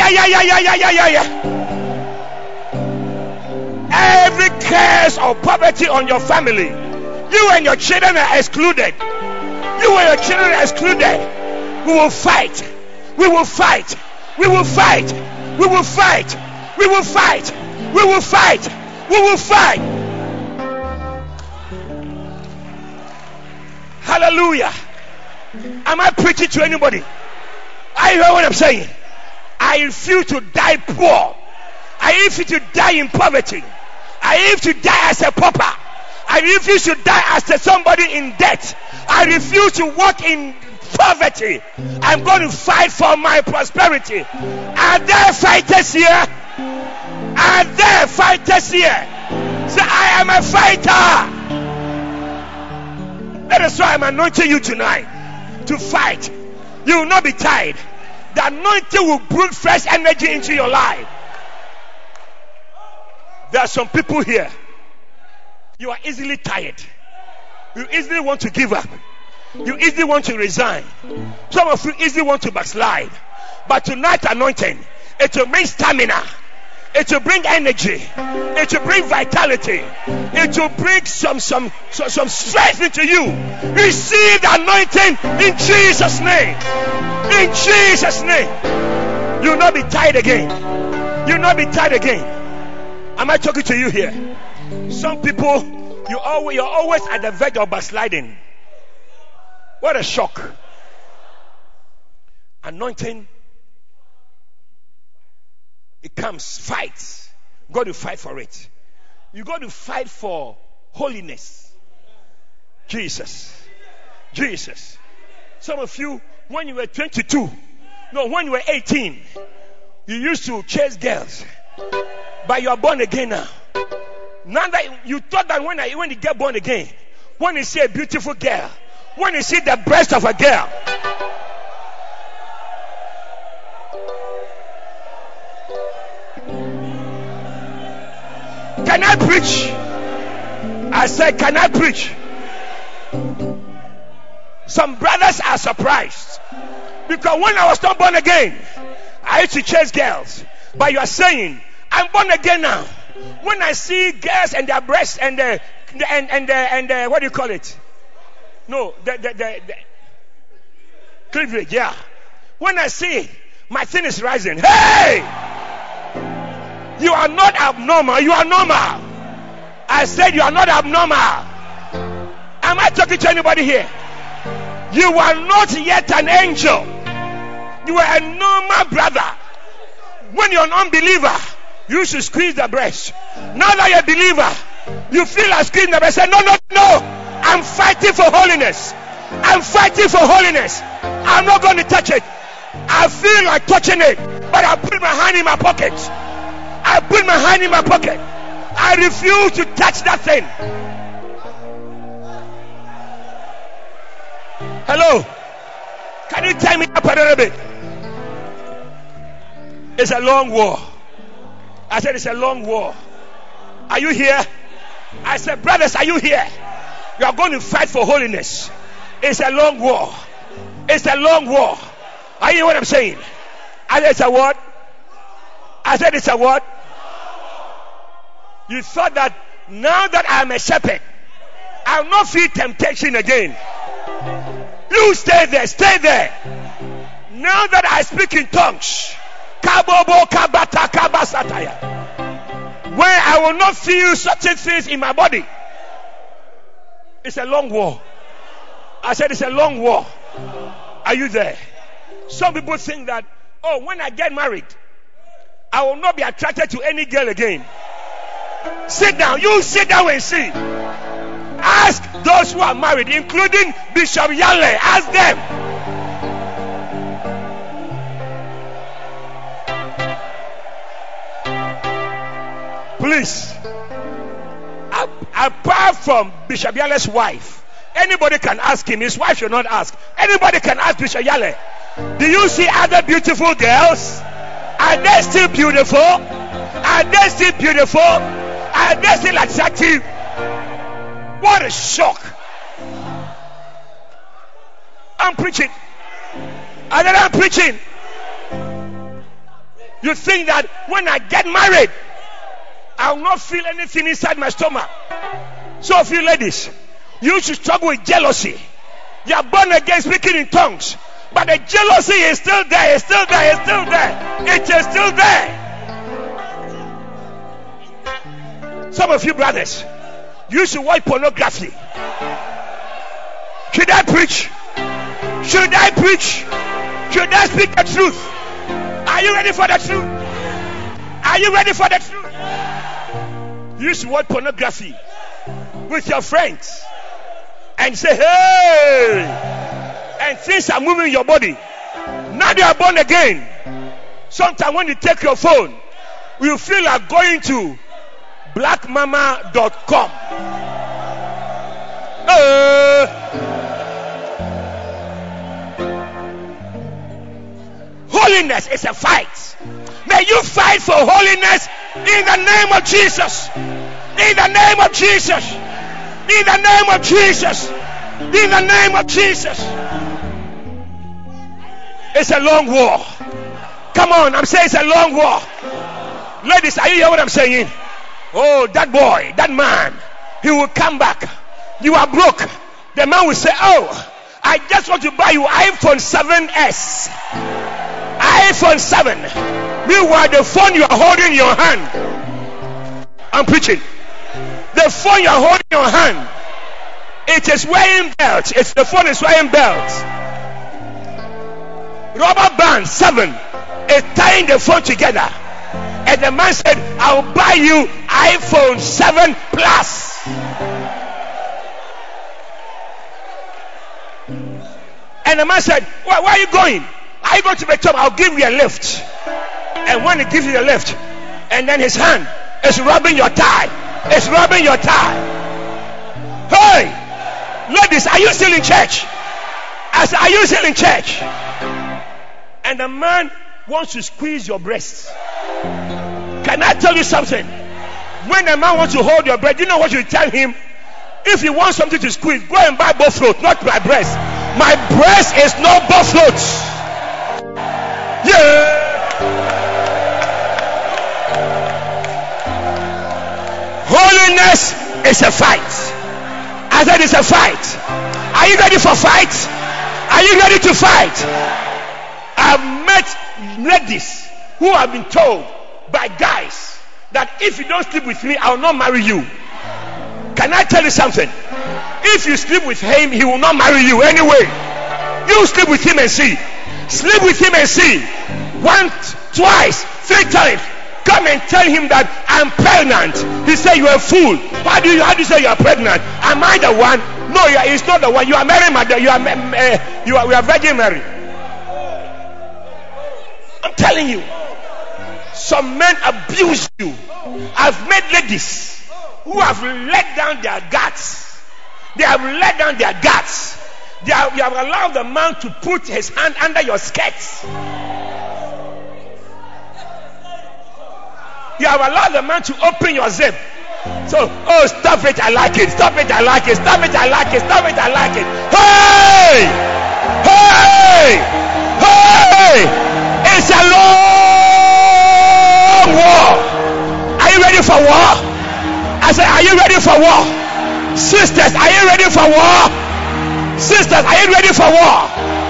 Every curse of poverty on your family, you and your children are excluded. You and your children are excluded. We will fight. We will fight. We will fight. We will fight. We will fight. We will fight. We will fight. Hallelujah. Am I preaching to anybody? I hear what I'm saying. I refuse to die poor. I refuse to die in poverty. I refuse to die as a pauper. I refuse to die as somebody in debt. I refuse to walk in poverty. I'm going to fight for my prosperity. Are there fighters here? Are there fighters here? Say, I am a fighter. That is why I'm anointing you tonight to fight. You will not be tired. The anointing will bring fresh energy into your life. There are some people here. You are easily tired. You easily want to give up. You easily want to resign. Some of you easily want to backslide. But tonight anointing, it will bring stamina. It will bring energy. It will bring vitality. It will bring some strength into you. Receive the anointing in Jesus' name. In Jesus' name. You will not be tired again. You will not be tired again. Am I talking to you here? Some people, you're always at the verge of backsliding. What a shock. Anointing, it comes, fights. You got to fight for it. You got to fight for holiness. Jesus. Some of you, when you were 22, when you were 18, you used to chase girls. But you are born again now. Now that you thought that when you get born again, when you see a beautiful girl, when you see the breast of a girl, can I preach? I said, can I preach? Some brothers are surprised because when I was not born again, I used to chase girls. But you are saying, I'm born again now. When I see girls and their breasts and the what do you call it? No, the cleavage, yeah. When I see it, my thing is rising. Hey! You are not abnormal. You are normal. I said you are not abnormal. Am I talking to anybody here? You are not yet an angel. You are a normal brother. When you're an unbeliever, you should squeeze the breast. Now that you're a believer, you feel like squeezing the breast. Say, no. I'm fighting for holiness. I'm fighting for holiness. I'm not going to touch it. I feel like touching it, but I put my hand in my pocket. I put my hand in my pocket. I refuse to touch that thing. Hello? Can you tie me up a little bit? It's a long war. I said, it's a long war. Are you here? I said, brothers, are you here? You are going to fight for holiness. It's a long war. It's a long war. Are you hearing what I'm saying? I said, it's a what? I said, it's a what? You thought that now that I'm a shepherd, I'll not feel temptation again. You stay there, stay there. Now that I speak in tongues, where I will not feel certain things in my body. It's a long war. I said it's a long war. Are you there? Some people think that, oh, when I get married, I will not be attracted to any girl again. Sit down. You sit down and see. Ask those who are married, including Bishop Yale. Ask them. Please. Apart from Bishop Yale's wife, anybody can ask him. His wife should not ask. Anybody can ask Bishop Yale. Do you see other beautiful girls? Are they still beautiful? Are they still beautiful? Are they still attractive? What a shock. I'm preaching. And then I'm preaching. You think that when I get married, I will not feel anything inside my stomach. So of you ladies, you should struggle with jealousy. You are born again speaking in tongues, but the jealousy is still there. It's still there. It's still there. It is still there. Some of you brothers, you should watch pornography. Should I preach? Should I preach? Should I speak the truth? Are you ready for the truth? Are you ready for the truth? You should watch pornography with your friends and say, hey, and things are moving in your body. Now they are born again. Sometimes when you take your phone, you feel like going to blackmama.com. Holiness is a fight. May you fight for holiness in the name of Jesus. In the name of Jesus. In the name of Jesus. In the name of Jesus. It's a long war. Come on, I'm saying it's a long war. Ladies, are you hearing what I'm saying? Oh, that boy, that man, he will come back. You are broke. The man will say, oh, I just want to buy you iPhone 7S. iPhone 7. Meanwhile, the phone you are holding in your hand. I'm preaching. The phone you are holding in your hand, it is wearing belts. The phone is wearing belts. Rubber band 7 is tying the phone together. And the man said, I'll buy you iPhone 7 Plus. And the man said, where are you going? Are you going to the top? I'll give you a lift. And when he gives you a lift, and then his hand is rubbing your thigh. It's rubbing your thigh. Hey, ladies, are you still in church? I said, are you still in church? And the man wants to squeeze your breast. Can I tell you something? When a man wants to hold your breast, you know what you tell him? If you want something to squeeze, go and buy buffalo, not my breast. My breast is not buffalo. Yeah. Holiness is a fight. I said it's a fight. Are you ready for fight? Are you ready to fight? I've met ladies who have been told by guys that if you don't sleep with me, I will not marry you. Can I tell you something? If you sleep with him, he will not marry you anyway. You sleep with him and see. Sleep with him and see. Once, twice, 3 times. Come and tell him that I'm pregnant. He said, you are a fool. How do you say you are pregnant? Am I the one? No, it's not the one. You are Mary, mother. We are Virgin Mary. I'm telling you. Some men abuse you. I've met ladies who have let down their guts. They have let down their guts. You have allowed the man to put his hand under your skirts. you have allowed the man to open your zip. So, oh, stop it, I like it. Stop it, I like it. Stop it, I like it. Stop it, I like it. Hey! Hey! Hey! It's a long war. Are you ready for war? I said, are you ready for war? Sisters, are you ready for war? Sisters, are you ready for war?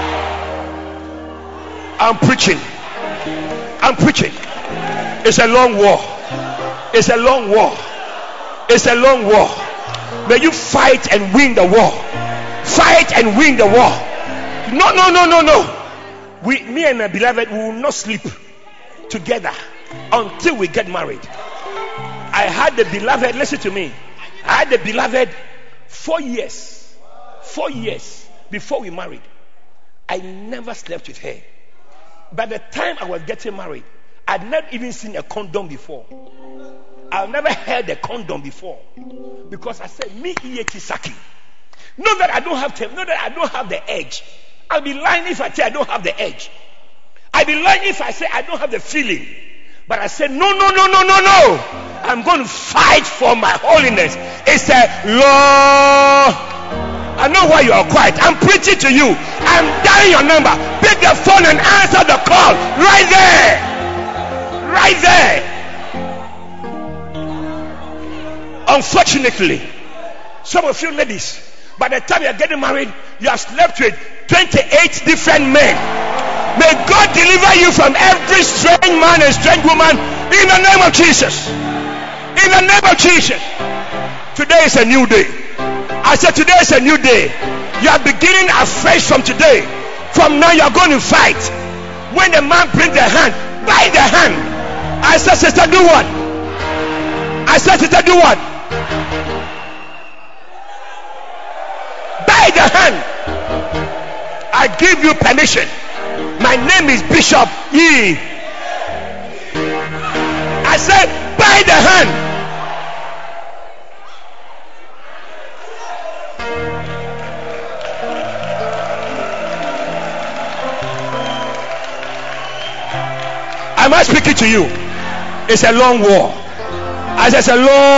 I'm preaching. I'm preaching. It's a long war. It's a long war. It's a long war. May you fight and win the war. Fight and win the war. No. Me and my beloved, we will not sleep together until we get married. I had the beloved, listen to me. I had the beloved 4 years. 4 years before we married. I never slept with her. By the time I was getting married, I'd never even seen a condom before. I've never heard a condom before. Because I said, me Saki. Not that I don't have time, not that I don't have the edge. I'll be lying if I say I don't have the edge. I'll be lying if I say I don't have the feeling. But I said, no. I'm going to fight for my holiness. It's a law. I know why you are quiet. I'm preaching to you. I'm dialing your number. Pick the phone and answer the call. Right there. Right there. Unfortunately, some of you ladies, by the time you are getting married, you have slept with 28 different men. May God deliver you from every strange man and strange woman in the name of Jesus. In the name of Jesus. Today is a new day. I said today is a new day. You are beginning afresh from today. From now you are going to fight. When the man brings the hand, by the hand. I said, sister, do what? I said, sister, do what? By the hand. I give you permission. My name is Bishop Yee. I said, by the hand. Am I speaking to you? It's a long war. As it's a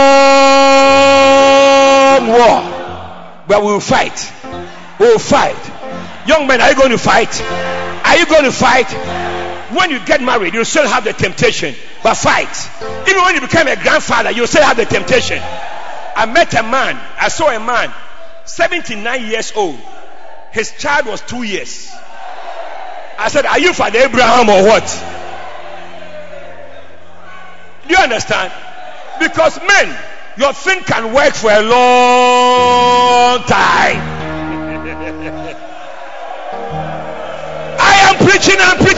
long war. But we will fight. We will fight. Young men, are you going to fight? Are you going to fight? When you get married, you still have the temptation. But fight. Even when you become a grandfather, you still have the temptation. I met a man. I saw a man, 79 years old. His child was 2 years. I said, are you Father Abraham or what? Do you understand? Because men, your thing can work for a long time. I'm preaching.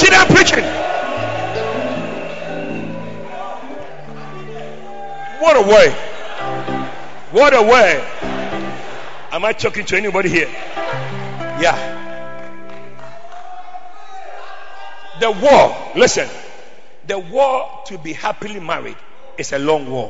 What a way. What a way. Am I talking to anybody here? Yeah. The war, listen. The war to be happily married is a long war.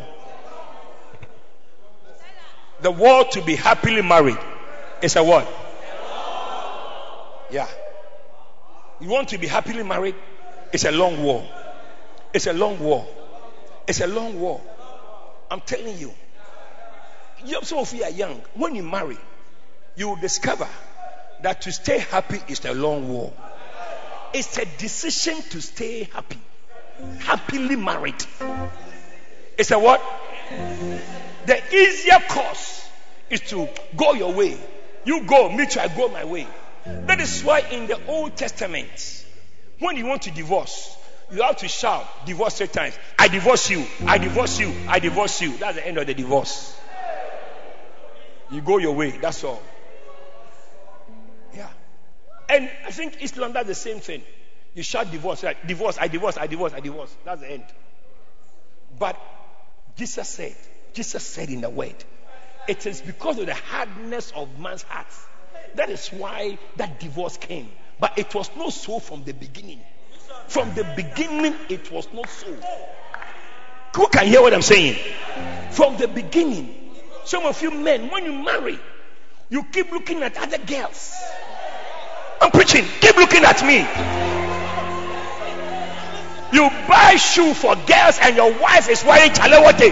The war to be happily married is a what? Yeah. You want to be happily married? It's a long war. It's a long war. It's a long war. I'm telling you. Some of you are young. When you marry, you will discover that to stay happy is a long war. It's a decision to stay happy. Happily married. It's a what? The easier course is to go your way. You go, me too, I go my way. That is why in the Old Testament, when you want to divorce, you have to shout divorce 3 times. I divorce you, I divorce you, I divorce you. That's the end of the divorce. You go your way, that's all. Yeah. And I think Islam does the same thing. You shout divorce, right? Divorce, I divorce, I divorce, I divorce. That's the end. But Jesus said in the word, it is because of the hardness of man's heart. That is why that divorce came. But it was not so from the beginning. From the beginning, it was not so. Who can hear what I'm saying? From the beginning. Some of you men, when you marry, you keep looking at other girls. I'm preaching. Keep looking at me. You buy shoe for girls and your wife is wearing chalewote.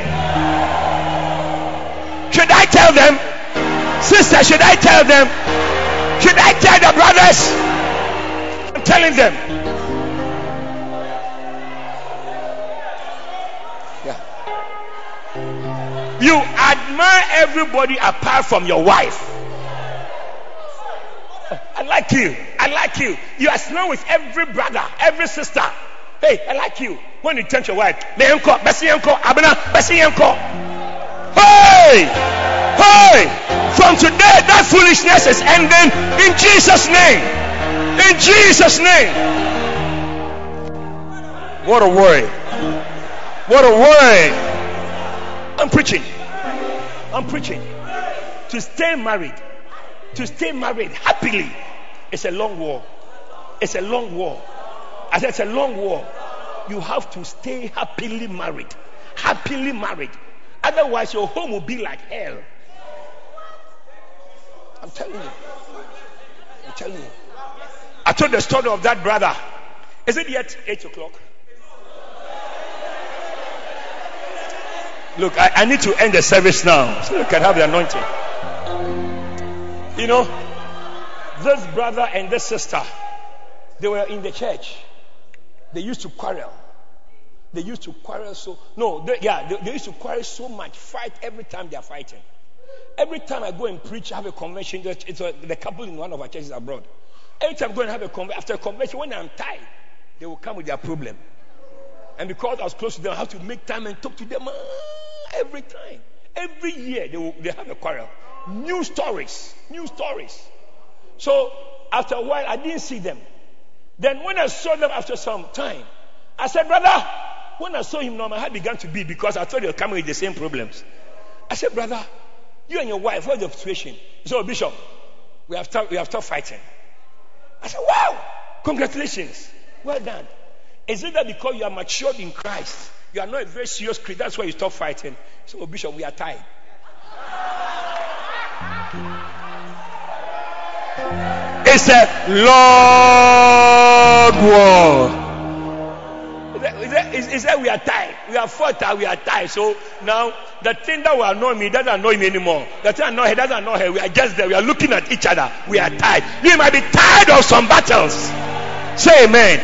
Should I tell them? Sister, should I tell them? Should I tell the brothers? I'm telling them. Yeah. You admire everybody apart from your wife. I like you. I like you. You are snow with every brother, every sister. Hey, I like you. When you turn to your wife, hey, hey! From today, that foolishness is ending in Jesus' name. In Jesus' name. What a word! What a word! I'm preaching. I'm preaching. To stay married happily, it's a long war. It's a long war. I said it's a long war. You have to stay happily married. Happily married. Otherwise, your home will be like hell. I'm telling you. I'm telling you. I told the story of that brother. Is it yet 8 o'clock? Look, I need to end the service now so you can have the anointing. You know, this brother and this sister, they were in the church. They used to quarrel. They used to quarrel they used to quarrel so much, fight every time they are fighting. Every time I go and preach, I have a convention. It's the couple in one of our churches abroad. Every time I go and have a convention, after a convention, when I'm tired, they will come with their problem. And because I was close to them, I have to make time and talk to them every time. Every year, they have a quarrel. New stories. So after a while, I didn't see them. Then when I saw them after some time, I said, brother, when I saw him now, my heart began to beat because I thought they were coming with the same problems. I said, brother, you and your wife, what's the situation? He said, oh, Bishop, we have stopped fighting. I said, wow, congratulations. Well done. Is it that because you are matured in Christ, you are not a very serious Christian, that's why you stop fighting? He said, oh, Bishop, we are tied. It's a long war. He said we are tied. We are fought, we are tied. So now the thing that will annoy me doesn't annoy me anymore. The thing annoy her doesn't annoy her. We are just there. We are looking at each other. We are tied. You might be tired of some battles. Say amen.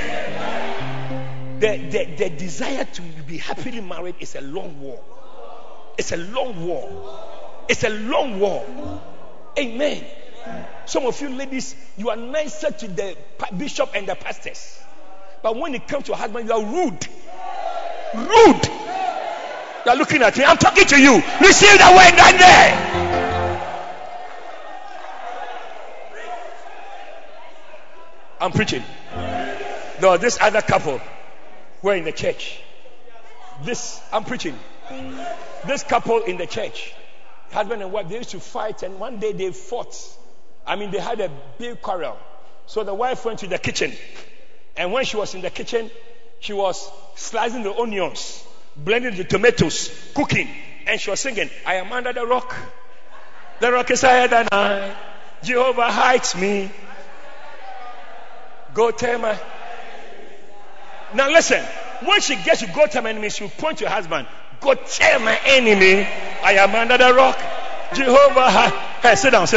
The desire to be happily married is a long war. It's a long war. It's a long war. Amen. Some of you ladies, you are nicer to the bishop and the pastors. But when it comes to a husband, you are rude. Rude. You are looking at me. I'm talking to you. Receive the word right there. I'm preaching. No, this other couple were in the church. I'm preaching. This couple in the church, husband and wife, they used to fight, and one day they fought. They had a big quarrel. So the wife went to the kitchen. And when she was in the kitchen, she was slicing the onions, blending the tomatoes, cooking. And she was singing, I am under the rock. The rock is higher than I. Jehovah hides me. Go tell my... Now listen. When she gets to go tell my enemy, she will point to her husband. Go tell my enemy, I am under the rock. Jehovah hides... Hey, sit down.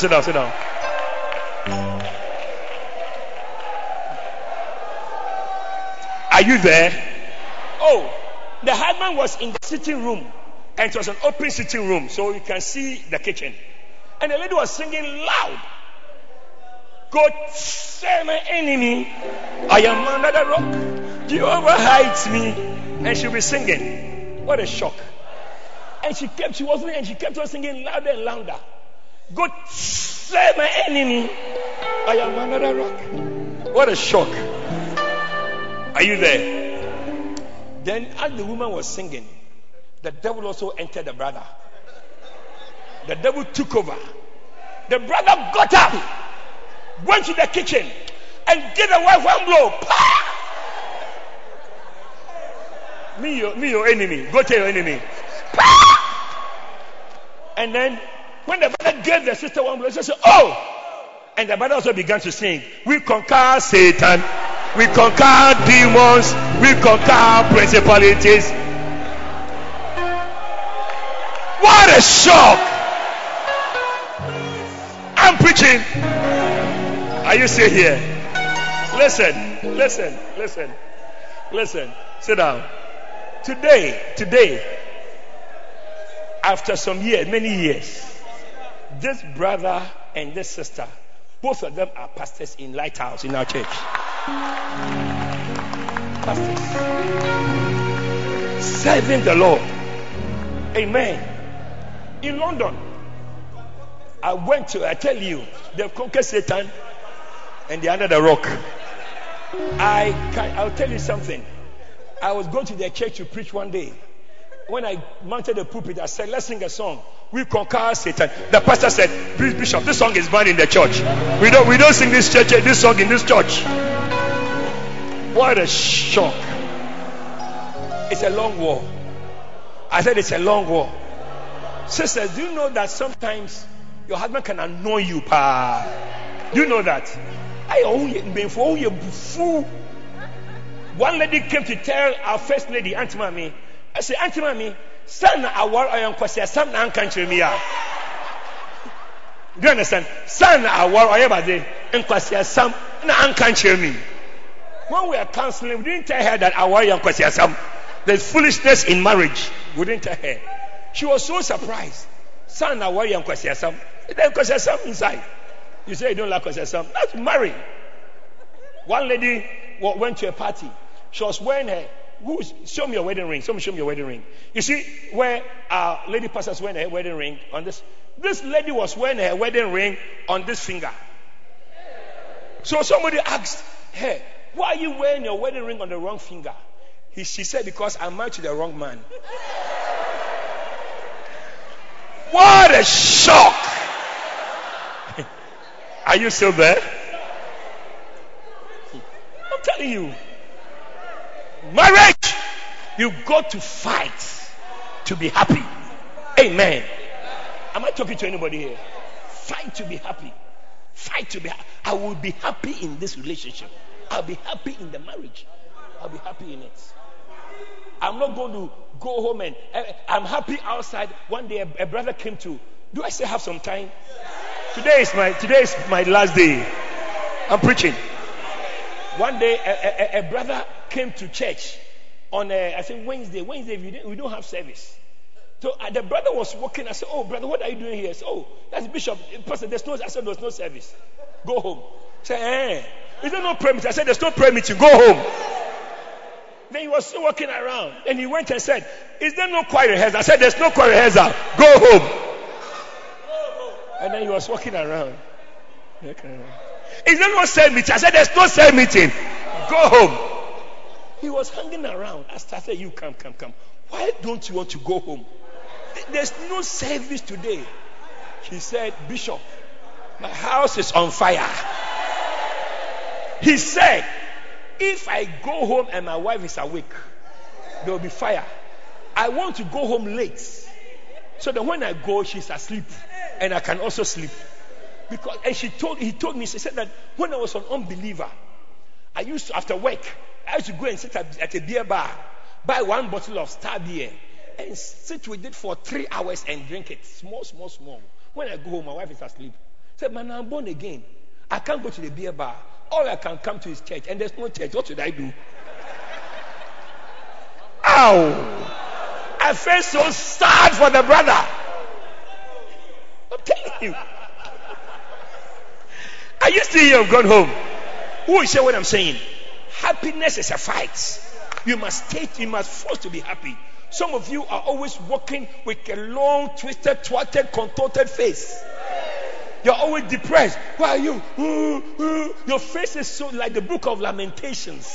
Are you there? Oh, the husband was in the sitting room, and it was an open sitting room, so you can see the kitchen. And the lady was singing loud. Go tell my enemy, I am under the rock. Jehovah hides me. And she'll be singing. What a shock. And she kept on singing louder and louder. Go tell my enemy, I am under the rock. What a shock. Are you there? Then as the woman was singing, the devil also entered the brother. The devil took over. The brother got up, went to the kitchen, and gave the wife one blow. Me your enemy. Go tell your enemy. And then when the brother gave the sister one blow, she said, oh! And the brother also began to sing, we conquer Satan. We conquer demons. We conquer principalities. What a shock! I'm preaching. Are you still here? Listen. Sit down. Today, after some years, many years, this brother and this sister, both of them are pastors in Lighthouse in our church. Pastors. Serving the Lord. Amen. In London, I tell you, they've conquered Satan and they're under the rock. I'll tell you something. I was going to their church to preach one day. When I mounted the pulpit, I said, let's sing a song. We conquer Satan. The pastor said, please, Bishop, this song is banned in the church. We don't sing this song in this church. What a shock. It's a long war. I said it's a long war. Sisters, do you know that sometimes your husband can annoy you? Do you know that? One lady came to tell our first lady, Auntie Mami. I said, Auntie Mami, son, our I am kwasi some na country me. Do you understand? Son, our I am bade and kwasi some na country me. When we are counseling, we didn't tell her that our I am kwasi some. There's foolishness in marriage. We didn't tell her. She was so surprised. Son, our I am kwasi some. Then kwasi some inside. You say you don't like kwasi some. That's married. One lady went to a party. She was wearing her. Show me your wedding ring. Show me your wedding ring. You see where our lady pastor's wearing her wedding ring on this. This lady was wearing her wedding ring on this finger. So somebody asked her, why are you wearing your wedding ring on the wrong finger? She said, because I'm married to the wrong man. What a shock! Are you still there? I'm telling you. Marriage, you got to fight to be happy. Amen. Am I talking to anybody here? Fight to be happy. Fight to be happy. I will be happy in this relationship. I'll be happy in the marriage. I'll be happy in it. I'm not going to go home and I'm happy outside. One day a brother came to. Do I still have some time? Today is my last day. I'm preaching. One day a brother came to church on I think Wednesday we don't have service. So the brother was walking. I said, oh brother, what are you doing here? Said, oh, that's Bishop. Pastor, I said there's no service. Go home. Say, is there no prayer meeting? I said there's no prayer meeting. Go home. Then he was still walking around and he went and said, is there no choir rehearsal? I said there's no choir rehearsal. Go home. And then he was walking around. Is there no cell meeting? I said there's no cell meeting. Go home. He was hanging around. I started, you come. Why don't you want to go home? There's no service today. He said, Bishop, my house is on fire. He said, if I go home and my wife is awake, there will be fire. I want to go home late so that when I go, she's asleep and I can also sleep. Because he told me, she said that when I was an unbeliever, I used to, after work, I used to go and sit at a beer bar, buy one bottle of Star beer, and sit with it for 3 hours and drink it. Small. When I go home, my wife is asleep. I said, man, I'm born again. I can't go to the beer bar. All I can come to is church, and there's no church. What should I do? Ow! I felt so sad for the brother. I'm telling you. Are you still here? I've gone home. Who will say what I'm saying? Happiness is a fight. You must force to be happy. Some of you are always walking with a long, twisted, twatted, contorted face. You're always depressed. Why are you? Your face is so like the book of Lamentations.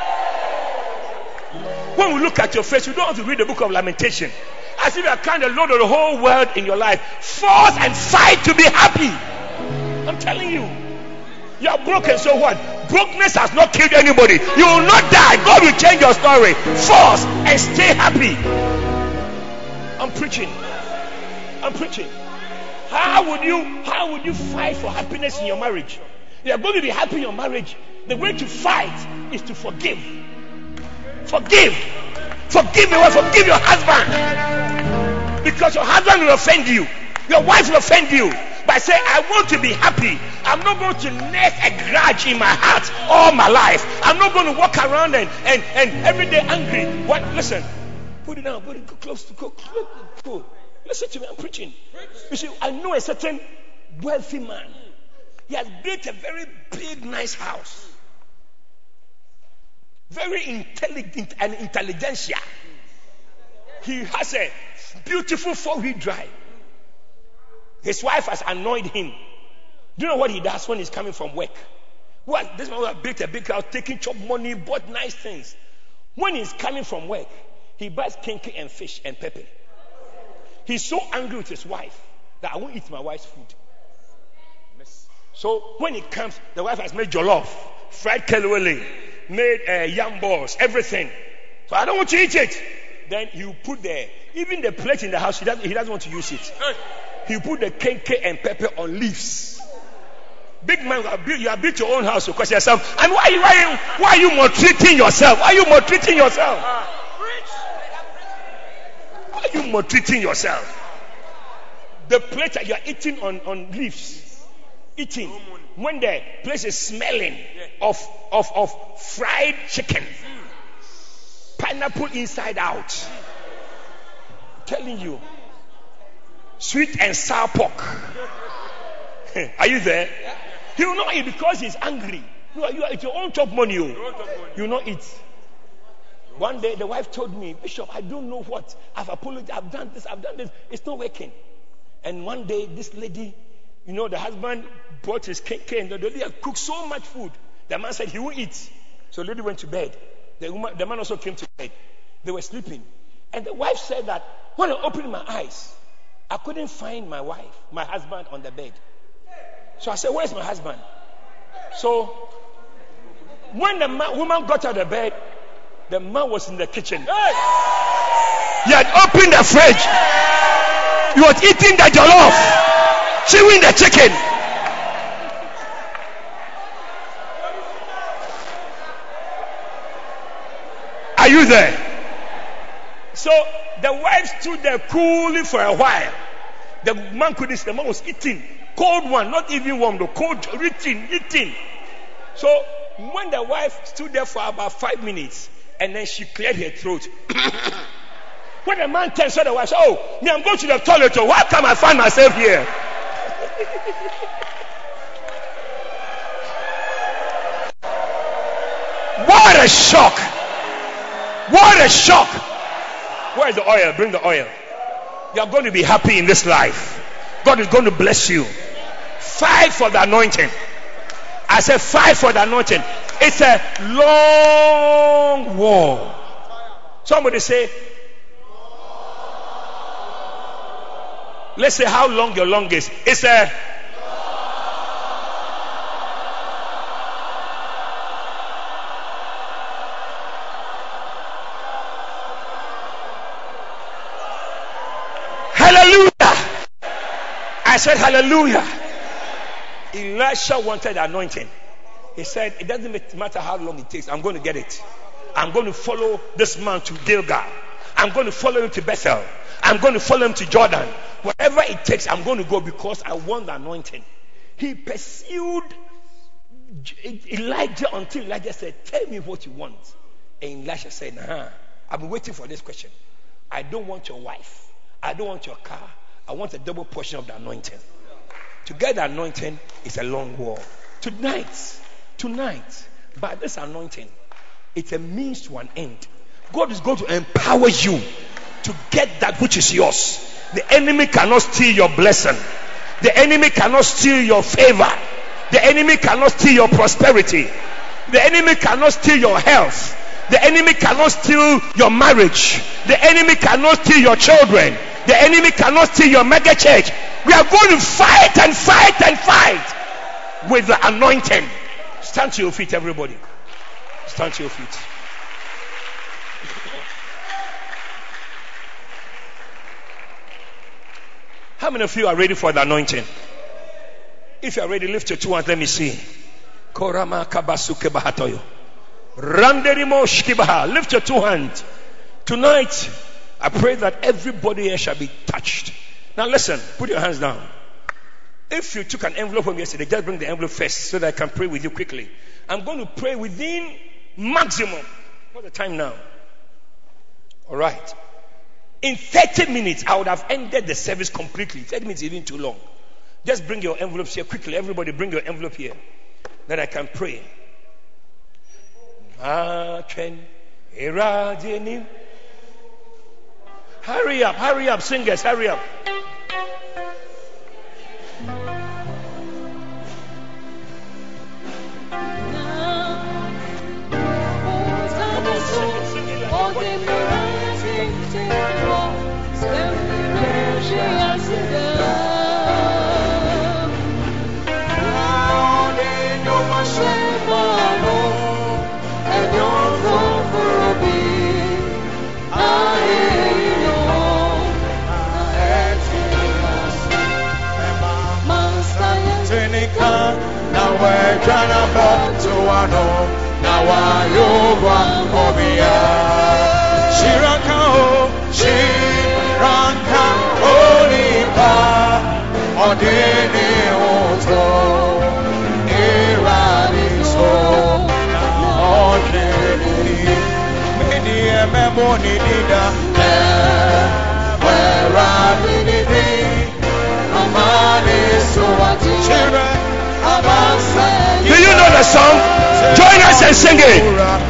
When we look at your face, you don't have to read the book of Lamentation. As if you are kind of Lord of the whole world in your life. Force and fight to be happy. I'm telling you. You are broken, so what? Brokenness has not killed anybody. You will not die. God will change your story. Force and stay happy. I'm preaching. How would you fight for happiness in your marriage? You are going to be happy in your marriage, The way to fight is to forgive. Forgive. Forgive your wife, forgive your husband. Because your husband will offend you. Your wife will offend you. But say, I want to be happy. I'm not going to nest a grudge in my heart all my life. I'm not going to walk around and every day angry. What? Listen. Put it down. Put it close to go. Listen to me. I'm preaching. You see, I know a certain wealthy man. He has built a very big, nice house. Very intelligent and intelligentsia. He has a beautiful 4-wheel drive. His wife has annoyed him. Do you know what he does when he's coming from work? Well, this man has built a big house, taking chop money, bought nice things. When he's coming from work, he buys kinky and fish and pepper. He's so angry with his wife that I won't eat my wife's food. So when he comes, the wife has made jollof, fried kelewele, made yam balls, everything. So I don't want to eat it. Then you put even the plate in the house, he doesn't want to use it. He put the kenke and pepper on leaves. Big man, you have built your own house because yourself. And why are you maltreating yourself? Why are you maltreating yourself? Why are you maltreating yourself? The plate that you are eating on leaves. Eating when the place is smelling of fried chicken, pineapple inside out. I'm telling you, sweet and sour pork. Are you there? He will not eat because he's angry. It's your own chop money. You will not eat. One day the wife told me, Bishop, I don't know what. I've apologized. I've done this. It's not working. And one day this lady, the husband brought his cake and the lady had cooked so much food. The man said he won't eat. So the lady went to bed. The man also came to bed. They were sleeping. And the wife said that when I opened my eyes, I couldn't find my husband on the bed. So I said, where's my husband? So when the woman got out of bed, the man was in the kitchen. He had opened the fridge. He was eating the jollof, chewing the chicken. Are you there? So the wife stood there coolly for a while. The man was eating. Cold one, not even warm, the cold, eating. So when the wife stood there for about 5 minutes, and then she cleared her throat. When the man turned to the wife, I'm going to the toilet. Why can't I find myself here? What a shock! What a shock! Where is the oil? Bring the oil. You are going to be happy in this life. God is going to bless you. Fight for the anointing. I said fight for the anointing. It's a long war. Somebody say, let's say how long your long is. It's a hallelujah. I said hallelujah. Elisha wanted anointing. He said, it doesn't matter how long it takes. I'm going to get it. I'm going to follow this man to Gilgal. I'm going to follow him to Bethel. I'm going to follow him to Jordan. Whatever it takes, I'm going to go because I want the anointing. He pursued Elijah until Elijah said, tell me what you want. And Elisha said, I've been waiting for this question. I don't want your wife. I don't want your car. I want a double portion of the anointing. To get the anointing is a long war. Tonight, by this anointing, it's a means to an end. God is going to empower you to get that which is yours. The enemy cannot steal your blessing. The enemy cannot steal your favor. The enemy cannot steal your prosperity. The enemy cannot steal your health. The enemy cannot steal your marriage. The enemy cannot steal your children. The enemy cannot steal your mega church. We are going to fight and fight and fight with the anointing. Stand to your feet, everybody. Stand to your feet. How many of you are ready for the anointing? If you are ready, lift your two hands. Let me see. Korama kabasuke bahatoyo. Randerimo shkibaha. Lift your two hands. Tonight, I pray that everybody here shall be touched. Now listen, put your hands down. If you took an envelope from yesterday, just bring the envelope first so that I can pray with you quickly. I'm going to pray within maximum. What's the time now? All right. In 30 minutes, I would have ended the service completely. 30 minutes is even too long. Just bring your envelopes here quickly. Everybody bring your envelope here. That I can pray. Hurry up, singers, hurry up. We're trying to fall to one home. Now I over Obia. Shiraka, Olipa, Odene Oto, Iraniso, Odeni, Media Memoni Nida, where I did Amani so do you know the song? Join us and sing it.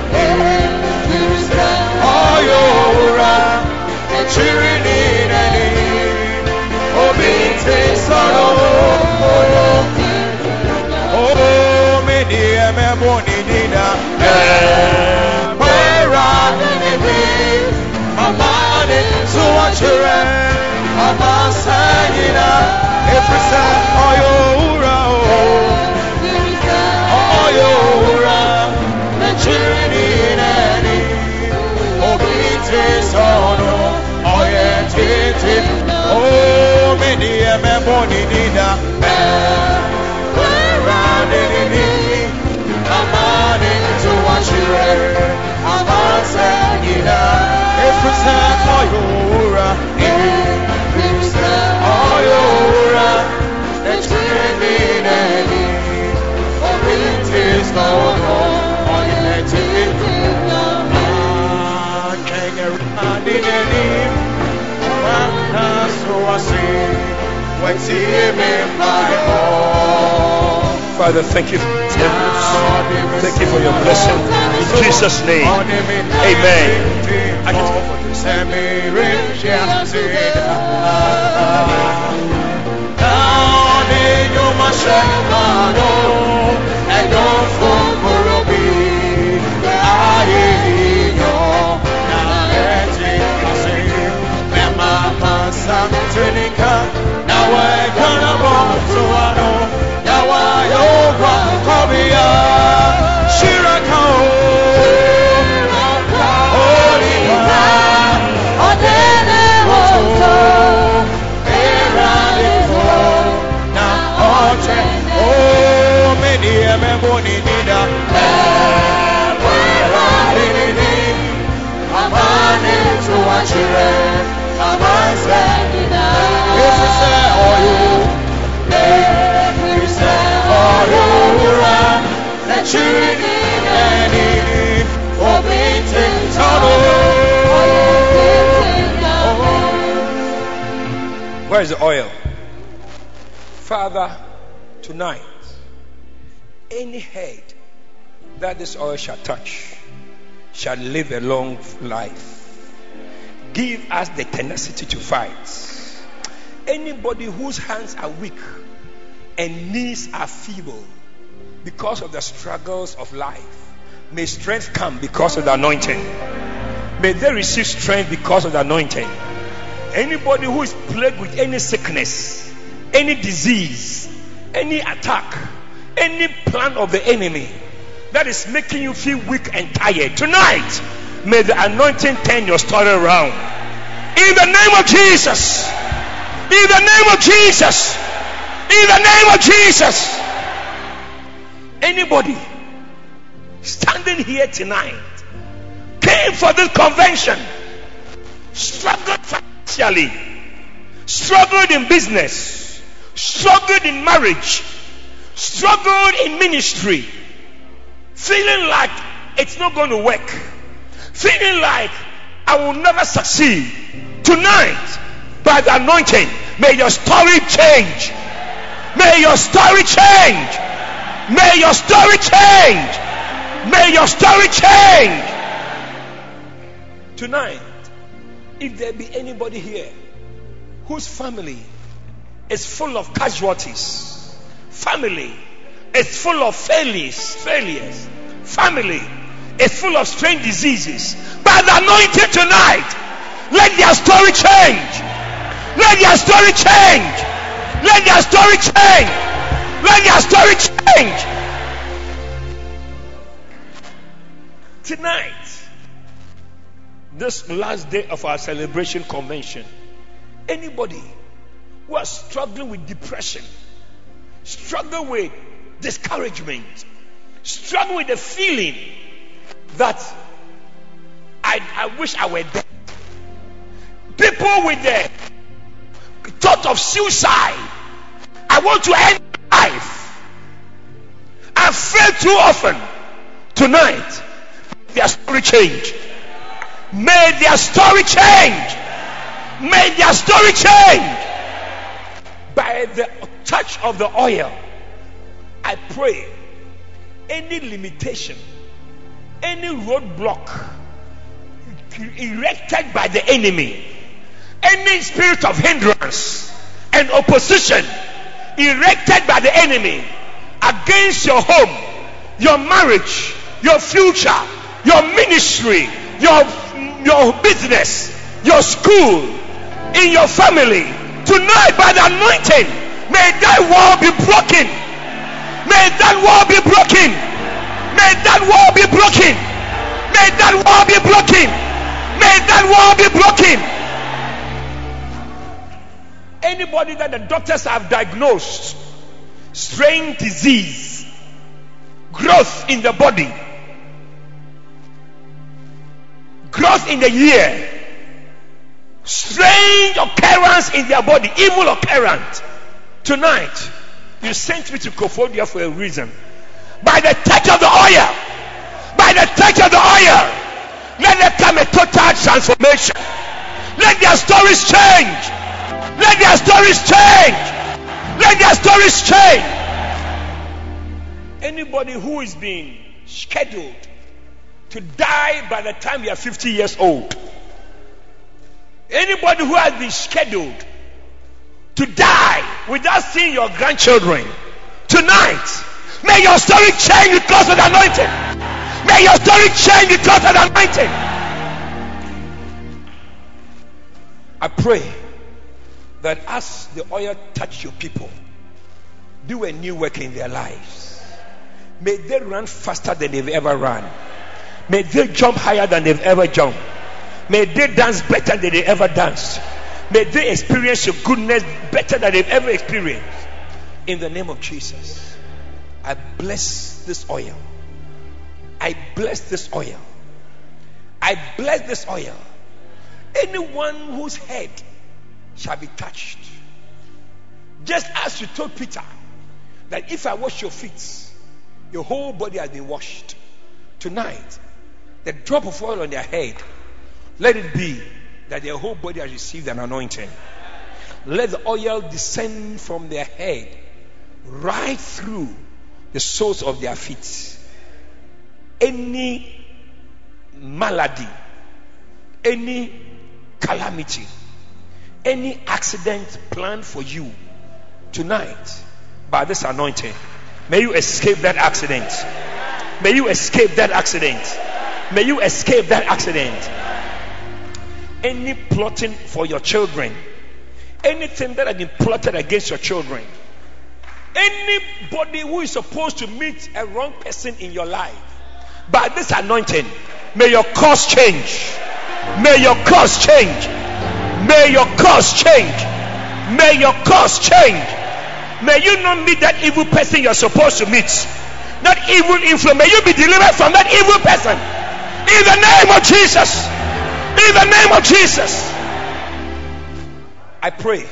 Oh, many a memory nina. Where are they? I'm on into what you read. I'm on saying that. If it's not Oyora, if it's not Oyora, it's really any. Oh, it is no more. Oh, yeah, it's Father, thank you for your gifts. Thank you for your blessing. In Jesus' name, amen. I can talk for this. Now we're gonna walk to our home. Now I come here. Shirako, Oliva, Odene Oto, Eraniso, now Oche, oh, many a memory nida. Where are they? I'm on into what you read. I'm on saying if we say oil, if we say oil, let you in any obedient total. Where is the oil? Father, tonight, any head that this oil shall touch shall live a long life. Give us the tenacity to fight. Anybody whose hands are weak and knees are feeble because of the struggles of life, may strength come because of the anointing. May they receive strength because of the anointing. Anybody who is plagued with any sickness, any disease, any attack, any plan of the enemy that is making you feel weak and tired, tonight, may the anointing turn your story around. In the name of Jesus. In the name of Jesus. In the name of Jesus. Anybody standing here tonight came for this convention, struggled financially, struggled in business, struggled in marriage, struggled in ministry, feeling like it's not going to work, feeling like I will never succeed. Tonight, by the anointing, may your story change. May your story change. May your story change. May your story change. Tonight, if there be anybody here whose family is full of casualties, family is full of failures, family is full of strange diseases, by the anointing tonight, let their story change. Let their story change. Let their story change. Let their story change. Tonight, this last day of our celebration convention, anybody who is struggling with depression, struggle with discouragement, struggle with the feeling that I wish I were dead, people with the thought of suicide, I want to end life, I failed too often. Tonight, their story change. May their story change. May their story change. By the touch of the oil, I pray any limitation, any roadblock erected by the enemy, any spirit of hindrance and opposition erected by the enemy against your home, your marriage, your future, your ministry, your business, your school, in your family, tonight by the anointing, may that wall be broken. May that wall be broken. May that wall be broken. May that wall be broken. May that wall be broken. Anybody that the doctors have diagnosed strange disease, growth in the body, growth in the ear, strange occurrence in their body, evil occurrence, tonight you sent me to Kofodia for a reason. By the touch of the oil, by the touch of the oil, let there come a total transformation. Let their stories change. Let their stories change. Let their stories change. Anybody who is being scheduled to die by the time you are 50 years old, anybody who has been scheduled to die without seeing your grandchildren, tonight, may your story change because of the anointing. May your story change because of the anointing. I pray that as the oil touch your people, do a new work in their lives. May they run faster than they've ever run. May they jump higher than they've ever jumped. May they dance better than they ever danced. May they experience your goodness better than they've ever experienced. In the name of Jesus, I bless this oil. I bless this oil. I bless this oil. Anyone whose head shall be touched, just as you told Peter that if I wash your feet, your whole body has been washed. Tonight, the drop of oil on their head, let it be that their whole body has received an anointing. Let the oil descend from their head right through the soles of their feet. Any malady, any calamity, any accident planned for you tonight, by this anointing, may you escape that accident. May you escape that accident. May you escape that accident. Any plotting for your children, anything that has been plotted against your children, anybody who is supposed to meet a wrong person in your life, by this anointing, may your course change. May your course change. May your course change. May your course change. May you not meet that evil person you're supposed to meet. That evil influence, may you be delivered from that evil person. In the name of Jesus. In the name of Jesus. I pray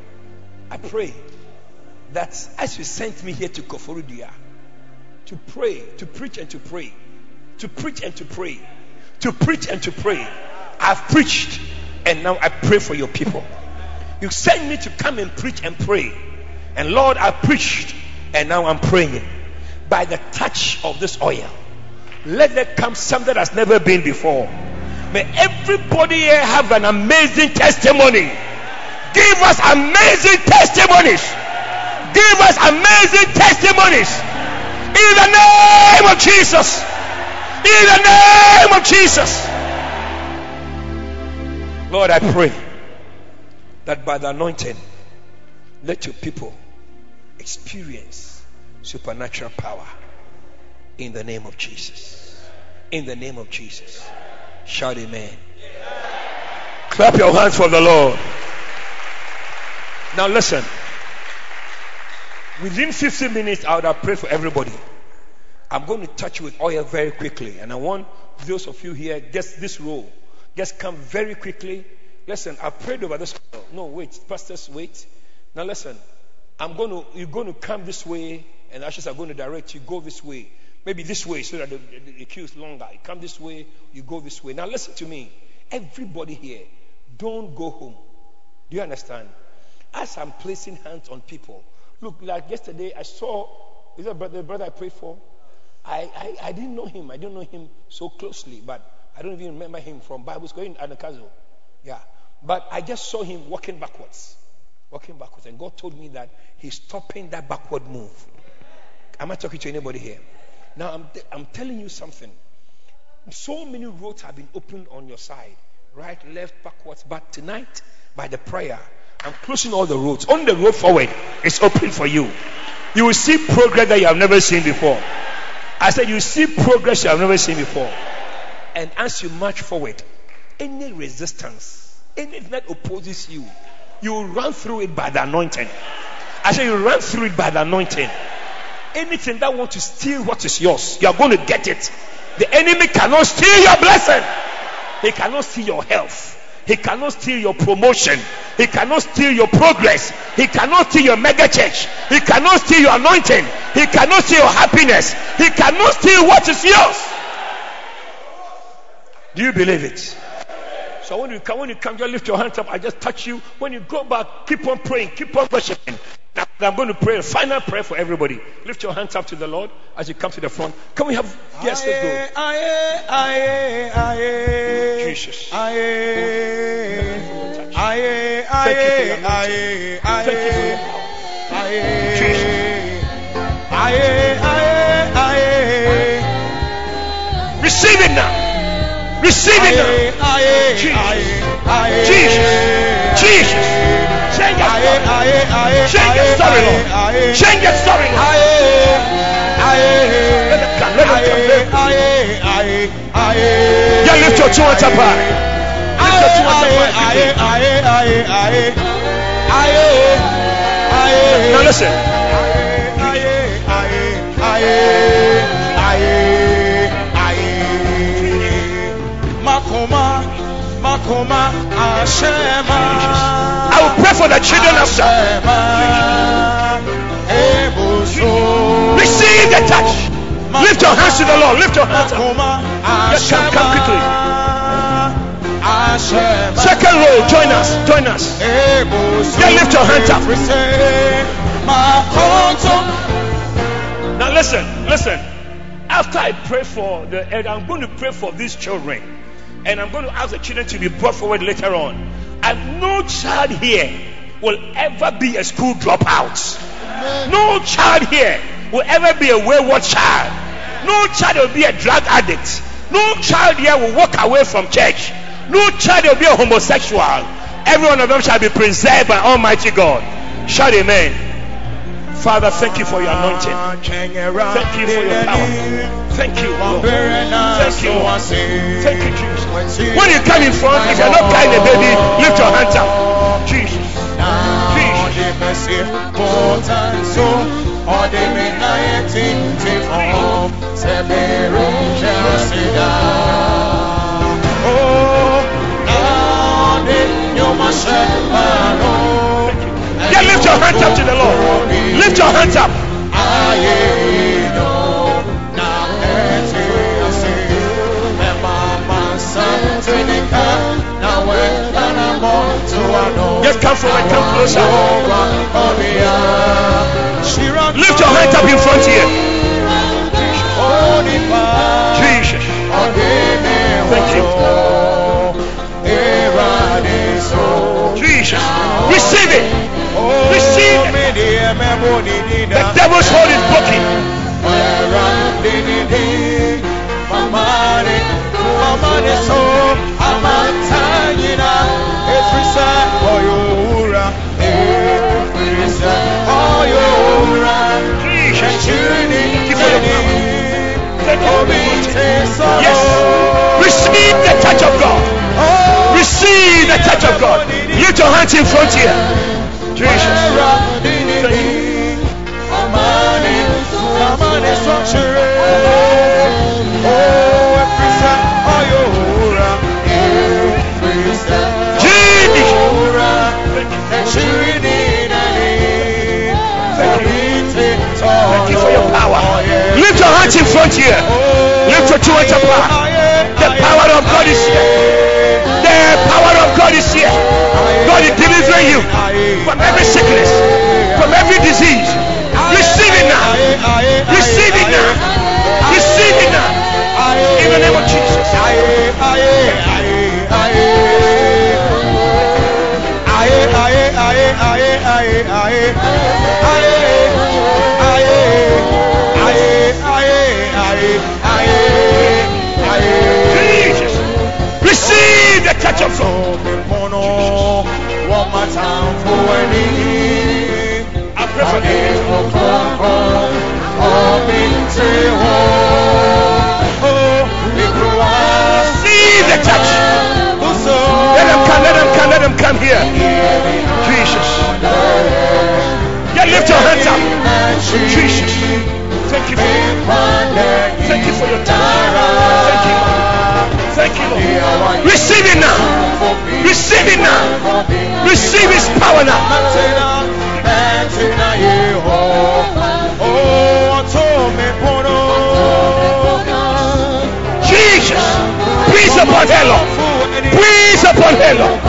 that as you sent me here to Koforidua to pray, to preach and to pray, to preach and to pray, to preach and to pray, I've preached and now I pray for your people. You sent me to come and preach and pray, and Lord, I preached and now I'm praying. By the touch of this oil, let there come something that's never been before. May everybody here have an amazing testimony. Give us amazing testimonies. Give us amazing testimonies. In the name of Jesus. In the name of Jesus. Lord, I pray that by the anointing, let your people experience supernatural power. In the name of Jesus. In the name of Jesus. Shout amen. Clap your hands for the Lord. Now listen. Within 15 minutes, I would have prayed for everybody. I'm going to touch you with oil very quickly. And I want those of you here, just this row, just come very quickly. Listen, I prayed over this. No, wait. Pastors, wait. Now listen. You're going to come this way, and ushers are going to direct you. Go this way. Maybe this way, so that the queue is longer. You come this way, you go this way. Now listen to me. Everybody here, don't go home. Do you understand? As I'm placing hands on people, look, like yesterday I saw, is that the brother I prayed for? I didn't know him. I don't know him so closely, but I don't even remember him from Bible school in Anakazo. Yeah. But I just saw him walking backwards. And God told me that he's stopping that backward move. Am I talking to anybody here? Now I'm telling you something. So many roads have been opened on your side. Right, left, backwards. But tonight, by the prayer, I'm closing all the roads. On the road forward, it's open for you. You will see progress that you have never seen before. I said you will see progress you have never seen before. And as you march forward, any resistance, anything that opposes you, you will run through it by the anointing. I said you will run through it by the anointing. Anything that wants to steal what is yours, you are going to get it. The enemy cannot steal your blessing. He cannot steal your health. He cannot steal your promotion. He cannot steal your progress. He cannot steal your mega church. He cannot steal your anointing. He cannot steal your happiness. He cannot steal what is yours. Do you believe it? So when you come, just lift your hands up. I just touch you. When you go back, keep on praying, keep on worshiping. Now I'm going to pray a final prayer for everybody. Lift your hands up to the Lord as you come to the front. Can we have? Yes, let's go. Jesus. Thank you for your anointing. Thank you for your power. Jesus. Receive it now. Receive it now. Jesus. Jesus. Change your story. Change your story, Lord. Let it come. Yeah, lift your two hands up high. Lift your two hands up high. Now listen. I will pray for the children of God. Receive the touch. Lift your hands to the Lord. Lift your hands up. Yes, come quickly. Second row, join us. Yeah, lift your hands up. Now listen. After I pray for the elder, I'm going to pray for these children. And I'm going to ask the children to be brought forward later on. And no child here will ever be a school dropout. No child here will ever be a wayward child. No child will be a drug addict. No child here will walk away from church. No child will be a homosexual. Every one of them shall be preserved by Almighty God. Shout amen. Father, thank you for your anointing. Thank you for your power. Thank you, Lord. Thank you, Lord. Thank you, Jesus. When you come in front, if you're not carrying a baby, lift your hands up. Jesus. Jesus. Yeah, lift your hands up to the Lord. Lift your hands up. Just come forward, come closer. Lift your hands up in front here. Jesus. Thank you. Jesus. Receive it. Receive it. The devil's hold is broken. Yes. Receive the touch of God. Receive the touch of God. Lift your hands in front here. Jesus. Thank you. Thank you for your power. Lift your hands in front here. Lift your two hands up. The power of God is here. The power of God is here. God is delivering you from every sickness, from every disease. Receive it now. Receive it now. Receive it now. In the name of Jesus. Jesus. Receive the touch of God. I pray for receive the touch. Let them come here. Jesus. Yeah, lift your hands up. Jesus. Thank you for your touch. Thank you. Thank you, Lord. Receive it now. Receive it now. Receive his power now. Jesus. Breathe upon her, Lord. Breathe upon her, Lord.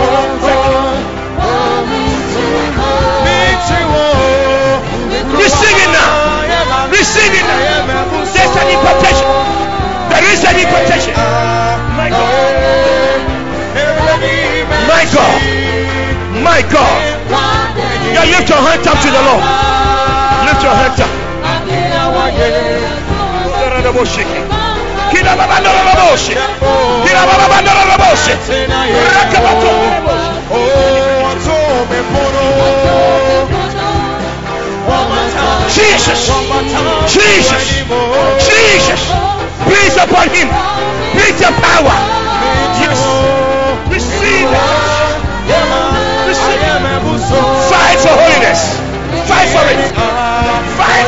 Receive it now. Receive it now. There's an impartation. There is an impartation. My God. My God. My God. Yeah, lift your hands up to the Lord. Lift your hands up. Jesus. Jesus. Jesus. Breathe upon him. Breathe your power. Yes. Receive it. Receive it. Fight for holiness. Fight for it. Fight.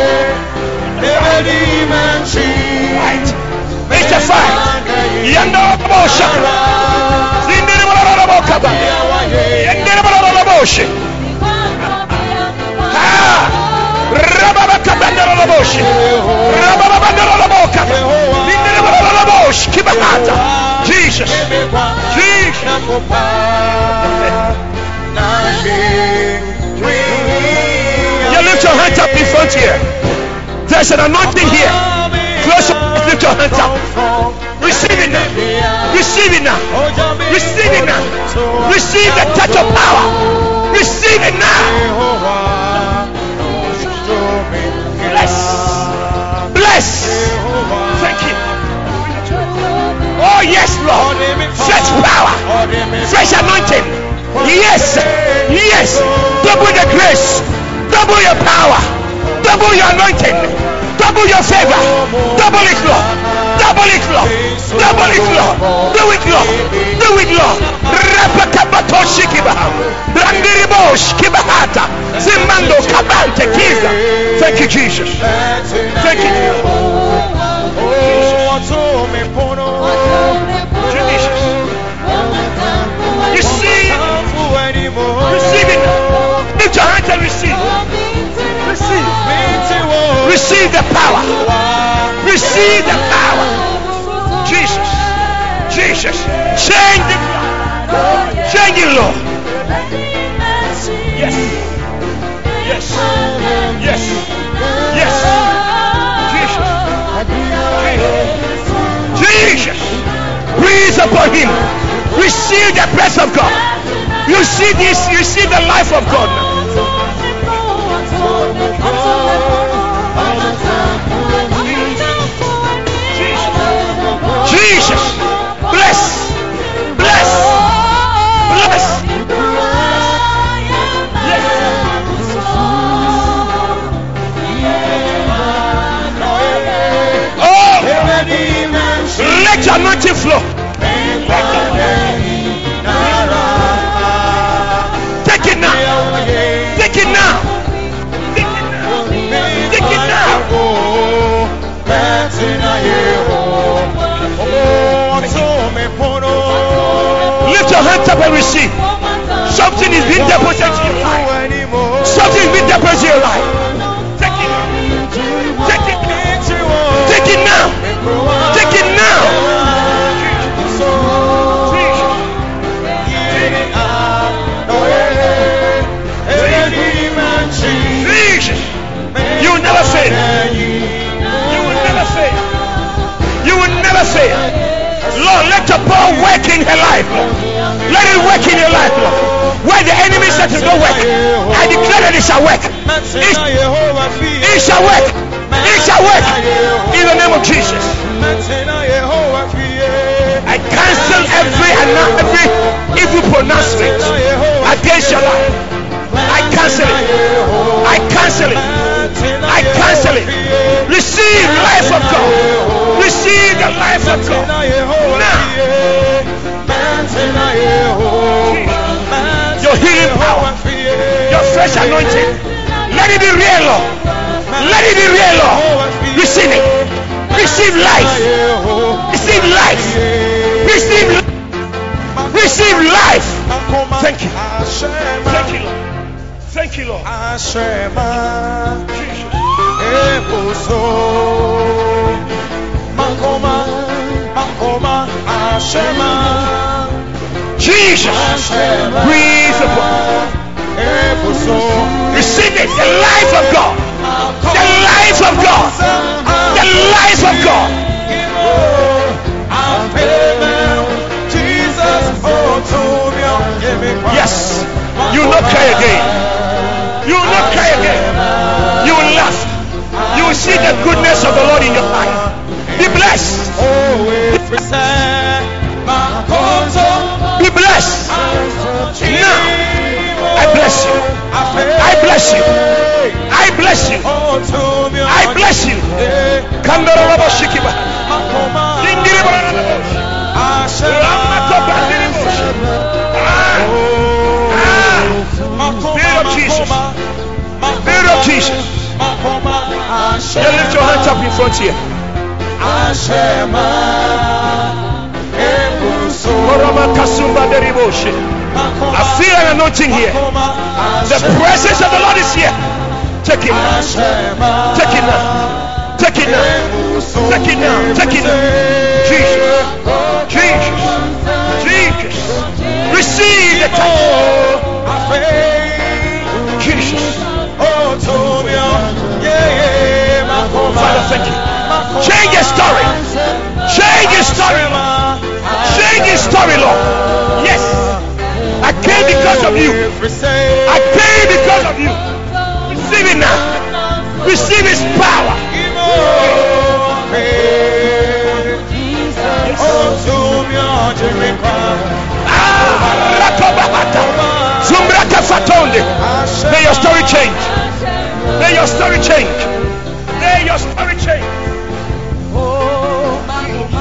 Fight. It's a fight. Yanda Bosha. Zindere Yandere Bosha. Jesus. Jesus. You lift your hands up in front here. There's an anointing here. Close up, lift your hands up. Receive it now. Receive it now. Receive it now. Receive the touch of power. Receive it now. Bless. Bless. Thank you. Oh yes, Lord. Fresh power. Fresh anointing. Yes. Yes. Double the grace. Double your power. Double your anointing. Double your favor. Double it, Lord. Double Diabolic law. Diabolic law. Do it, Lord. Do it, Lord. Rapakabato shikibaha. Brandiribo shikibahata. Zimando kabante kiza. Thank you, Jesus. Thank you, Jesus. Receive it. Lift your hands and receive. Receive the power. Receive the power. Jesus. Jesus. Change it. Change it, Lord. Yes. Yes. Yes. Yes. Jesus. Jesus. Breathe upon him. Receive the breath of God. You see this, you see the life of God now. Jesus. Bless. Bless. Bless. Oh, let your anointing flow. Take it now. Take it now. Take it now. Take it now. Lift your hands up and receive. Something is being deposited in your life. Something is being deposited in your life. Take it. Take it. Take it now. Take it now. Jesus. You will never fail. You will never fail. You will never fail. Lord, let your power work in her life, Lord. Let it work in your life, Lord. Where the enemy said to go work, I declare that it shall work. It shall work. It shall work. In the name of Jesus. I cancel every evil pronouncement against your life. I cancel it. I cancel it. I cancel it. Receive life of God. Receive the life of God. Now. Your healing power. Your fresh anointing. Let it be real, Lord. Let it be real, Lord. Receive it. Receive life. Receive life. Receive life. Receive life. Thank you. Thank you, Lord. Thank you, Lord. Jesus. Breathe upon. Receive it. The life of God. The life of God. The life of God. Yes. You will not cry again. You will not cry again. You will laugh. You will see the goodness of the Lord in your life. Be blessed. Be blessed. Now, I bless you. I bless you. I bless you. I bless you. Spirit of Jesus. Spirit of Jesus. You lift your hands up in front here. I feel an anointing here. The presence of the Lord is here. Take it now. Take it now. Take it now. Take it now. Take it now. Jesus. Jesus. Jesus. Receive the touch. Jesus. Father, thank you. Change your story. Change your story, Lord. Change your story, Lord. Yes. I came because of you. I came because of you. Receive it now. Receive his power. May your story change. May your story change. May your story change.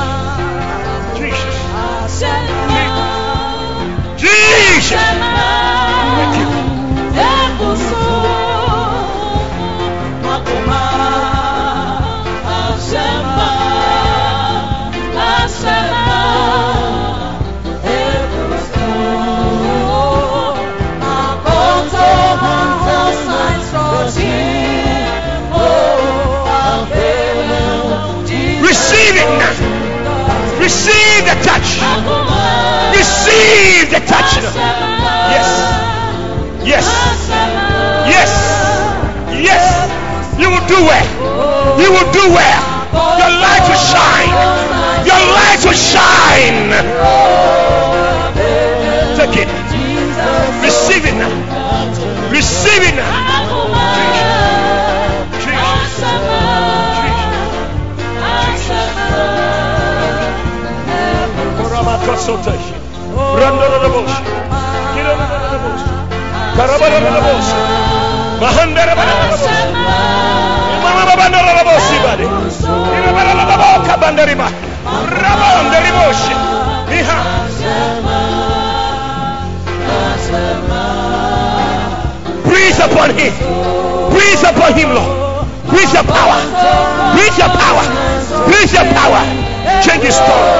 Receive it now. Receive the touch. Receive the touch now. Yes. Yes. Yes. Yes. You will do well. You will do well. Your light will shine. Your light will shine. Take it. Receive it now. Receive it now. Breathe upon him. Breathe upon him, Lord. Breathe your power. Breathe your power. Breathe your power. Change his story.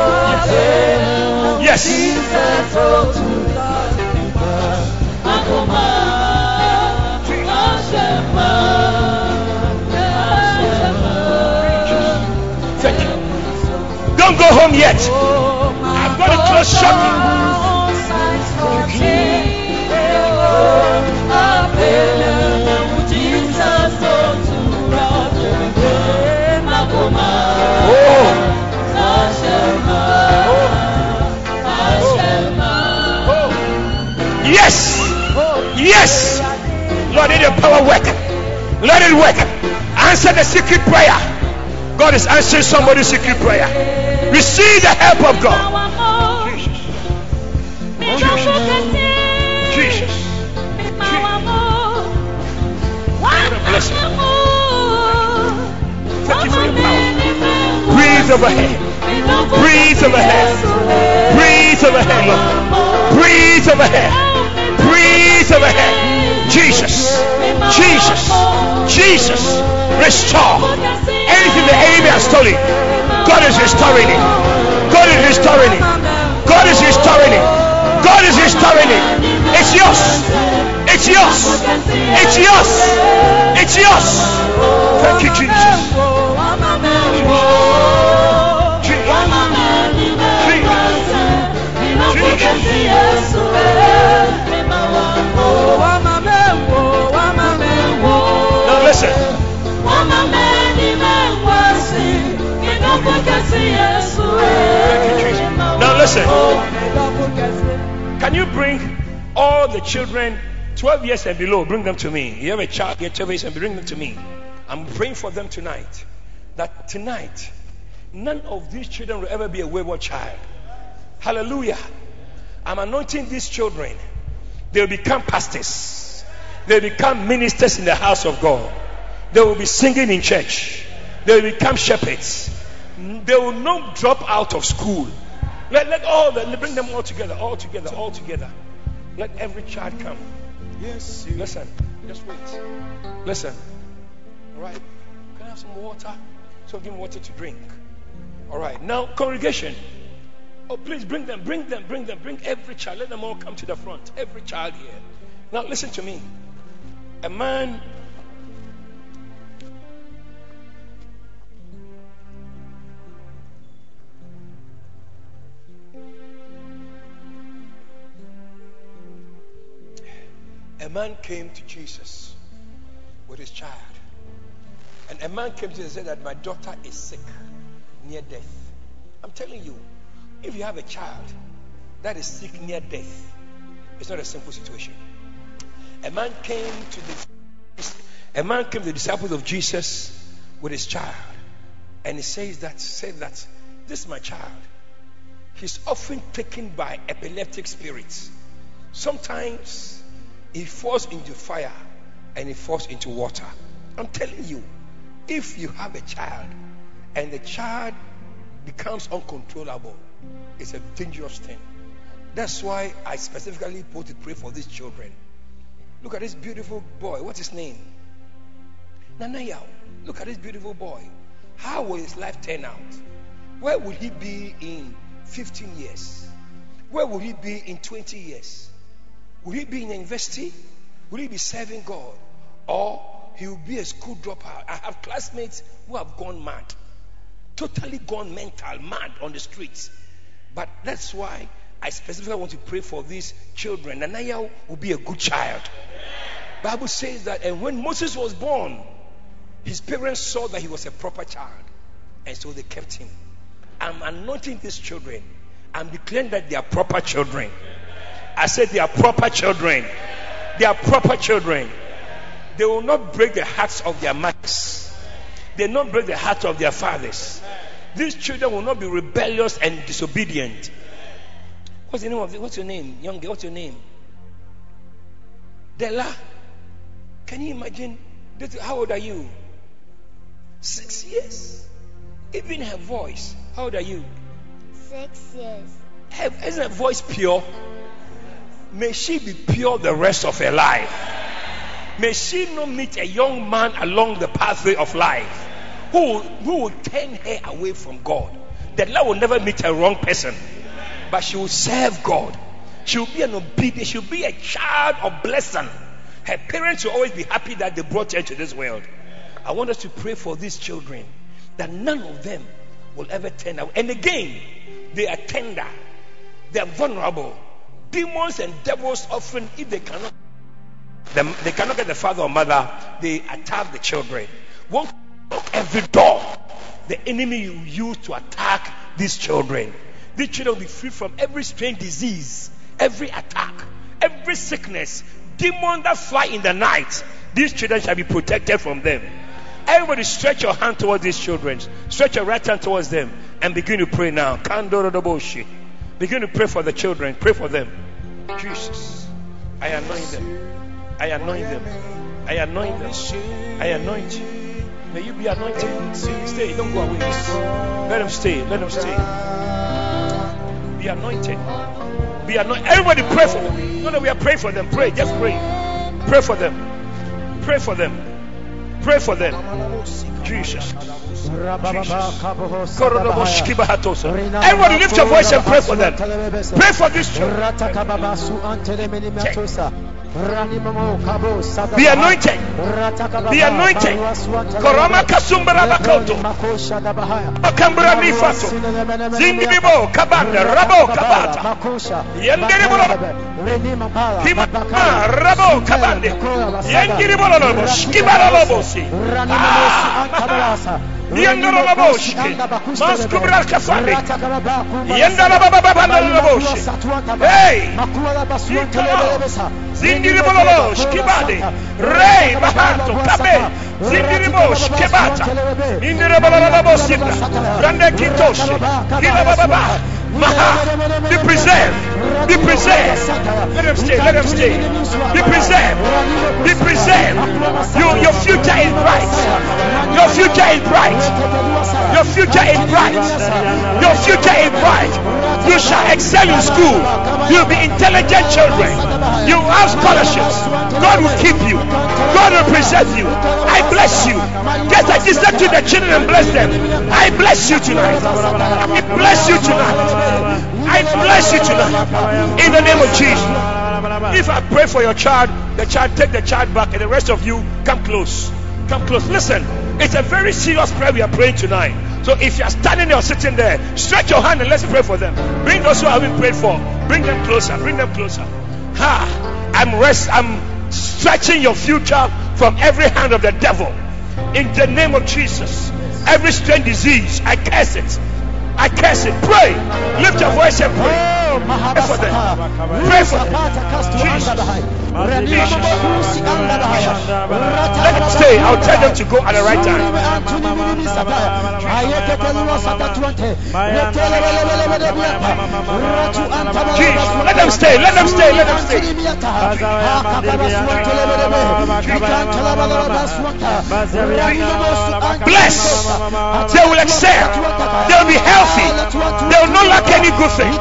Yes. Thank you. Don't go home yet. I'm going to close shortly. Yes. Yes. Lord, let your power work. Let it work. Answer the secret prayer. God is answering somebody's secret prayer. Receive the help of God. Jesus. Jesus. Jesus. What a blessing. Thank you for your power. Breathe overhead. Breathe overhead. Breathe overhead, Lord. Breathe overhead. Breathe overhead. Jesus. Jesus. Jesus. Restore. Anything the enemy has stolen, God is restoring it. God is restoring it. God is restoring it. God is restoring it. It's yours. It's yours. It's yours. It's yours. Thank you, Jesus. Now listen. Now listen. Can you bring all the children 12 years and below? Bring them to me. You have a child here 12 years and bring them to me. I'm praying for them tonight. That tonight, none of these children will ever be a wayward child. Hallelujah. I'm anointing these children. They will become pastors. They will become ministers in the house of God. They will be singing in church. They will become shepherds. They will not drop out of school. Let bring them all together. Let every child come. Yes. Listen. Just wait. Listen. All right. Can I have some water? So give me water to drink. All right. Now, congregation. Oh, please bring them. Bring every child. Let them all come to the front. Every child here. Now, listen to me. A man came to Jesus with his child. And a man came to Jesus and said that my daughter is sick, near death. I'm telling you, if you have a child that is sick near death, it's not a simple situation. A man came to the disciples of Jesus with his child, and he said that this is my child. He's often taken by epileptic spirits. Sometimes he falls into fire and he falls into water. I'm telling you, if you have a child and the child becomes uncontrollable, it's a dangerous thing. That's why I specifically put to pray for these children. Look at this beautiful boy. What's his name? Nanaya. Look at this beautiful boy. How will his life turn out? Where will he be in 15 years? Where will he be in 20 years? Will he be in a university? Will he be serving God? Or he will be a school dropout? I have classmates who have gone mad. totally gone mental, mad on the streets. But that's why I specifically want to pray for these children. Nanaya will be a good child. Bible says that, and when Moses was born, his parents saw that he was a proper child, and so they kept him. I'm anointing these children. I'm declaring that they are proper children. I said they are proper children. They are proper children. They will not break the hearts of their mothers. They will not break the hearts of their fathers. These children will not be rebellious and disobedient. What's the name of it? What's your name? Young girl, what's your name? Della. Can you imagine? How old are you? 6 years. Even her voice. How old are you? 6 years. Isn't her voice pure? May she be pure the rest of her life. May she not meet a young man along the pathway of life who will turn her away from God. That Lord will never meet a wrong person, but she will serve God. She will be an obedient. She will be a child of blessing. Her parents will always be happy that they brought her to this world. I want us to pray for these children, that none of them will ever turn away. And again, they are tender, they are vulnerable. Demons and devils often, if they cannot get the father or mother, they attack the children. Won't every door the enemy will use to attack these children. These children will be free from every strange disease, every attack, every sickness, demons that fly in the night. These children shall be protected from them. Everybody stretch your hand towards these children. Stretch your right hand towards them and begin to pray now. Begin to pray for the children. Pray for them. Jesus, I anoint them. I anoint them. I anoint them. I anoint you. May you be anointed. Stay. Don't go away. Let them stay. Let them stay. Be anointed. Be anointed. Everybody pray for them. No, we are praying for them. Pray. Just pray. Pray for them. Pray for them. Pray for them. Jesus. Everybody lift your voice and pray for them. Pray for this children. Be anointed. Be anointed. Korama kasumbara bakoto. Makambra nifato. Zindibo kabanda rabo kabata. Yendiribo. Kima rabo kabande. Yendiribo lobo. Skibara lobo si. Yendoro lobo shi. Maskubra kafande. Yendara baba baba lobo shi. Hey. Zindiribo shkibade. Rei bahato kabe. Zindiribo shkibata. Indiribo lobo sibra. Rande kitoshi. Kila baba. Maha, be preserved, be preserved. Let them stay, let them stay. Be preserved, be preserved. Your future is bright. Your future is bright. Your future is bright. Your future is bright. You shall excel in school. You'll be intelligent children. You will have scholarships. God will keep you. God will preserve you. I bless you. Just like you said to the children and bless them. I bless you tonight. I bless you tonight. I bless you tonight in the name of Jesus. If I pray for your child, the child, take the child back, and the rest of you come close. Come close. Listen, it's a very serious prayer we are praying tonight. So if you are standing there or sitting there, stretch your hand and let's pray for them. Bring those who have been prayed for. Bring them closer. Bring them closer. I'm stretching your future from every hand of the devil. In the name of Jesus. Every strange disease, I curse it. I curse it. Pray. Lift your voice and pray. Pray for them. Pray for them. Jesus. Let them stay. I'll tell them to go at the right time. Jesus. Let them stay. Let them stay. Let them stay. Bless. They will excel. They will be healthy. They will not lack any good thing.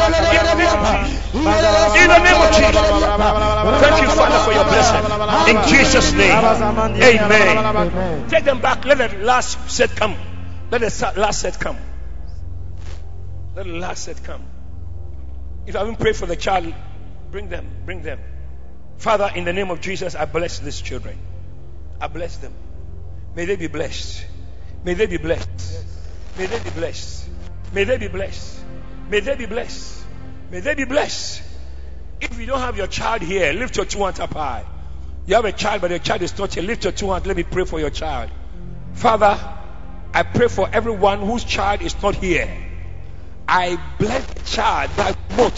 In the name of Jesus. Thank you, Father, for your blessing. In Jesus' name. Amen. Take them back. Let the last set come. Let the last set come. Let the last set come. If I haven't prayed for the child, bring them. Bring them. Father, in the name of Jesus, I bless these children. I bless them. May they be blessed. May they be blessed. May they be blessed. May they be blessed. May they be blessed. May they be blessed. If you don't have your child here, lift your two hands up high. You have a child, but your child is not here. Lift your two hands. Let me pray for your child. Father, I pray for everyone whose child is not here. I bless the child by both.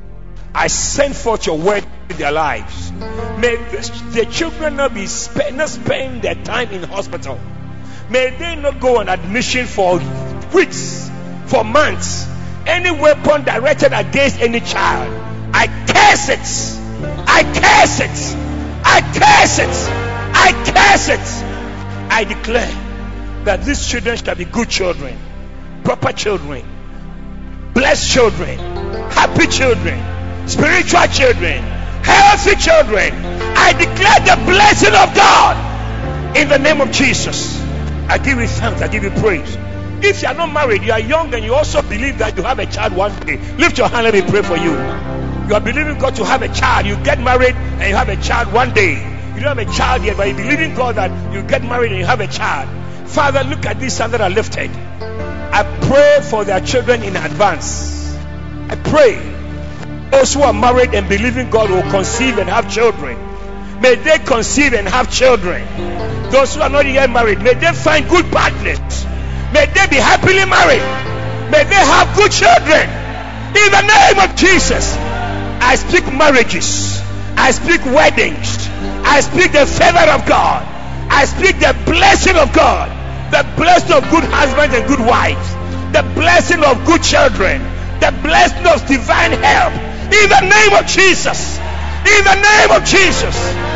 I send forth your word in their lives. May the children not spend their time in hospital. May they not go on admission for weeks, for months. Any weapon directed against any child, I curse it. I curse it. I curse it. I curse it. I declare that these children shall be good children, proper children, blessed children, happy children, spiritual children, healthy children. I declare the blessing of God in the name of Jesus. I give you thanks. I give you praise. If you are not married, you are young, and you also believe that you have a child one day, lift your hand. Let me pray for you. You are believing God to have a child. You get married and you have a child one day. You don't have a child yet, but you believe in God that you get married and you have a child. Father, look at these hands that are lifted. I pray for their children in advance. I pray those who are married and believing God will conceive and have children. May they conceive and have children. Those who are not yet married, may they find good partners. May they be happily married. May they have good children. In the name of Jesus, I speak marriages. I speak weddings. I speak the favor of God. I speak the blessing of God. The blessing of good husbands and good wives. The blessing of good children. The blessing of divine help. In the name of Jesus. In the name of Jesus.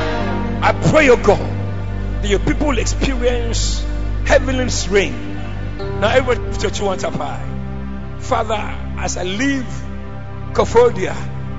I pray, oh God, that your people will experience heaven's rain. Now everybody lift your two hands up high. Father, as I leave Kofodia,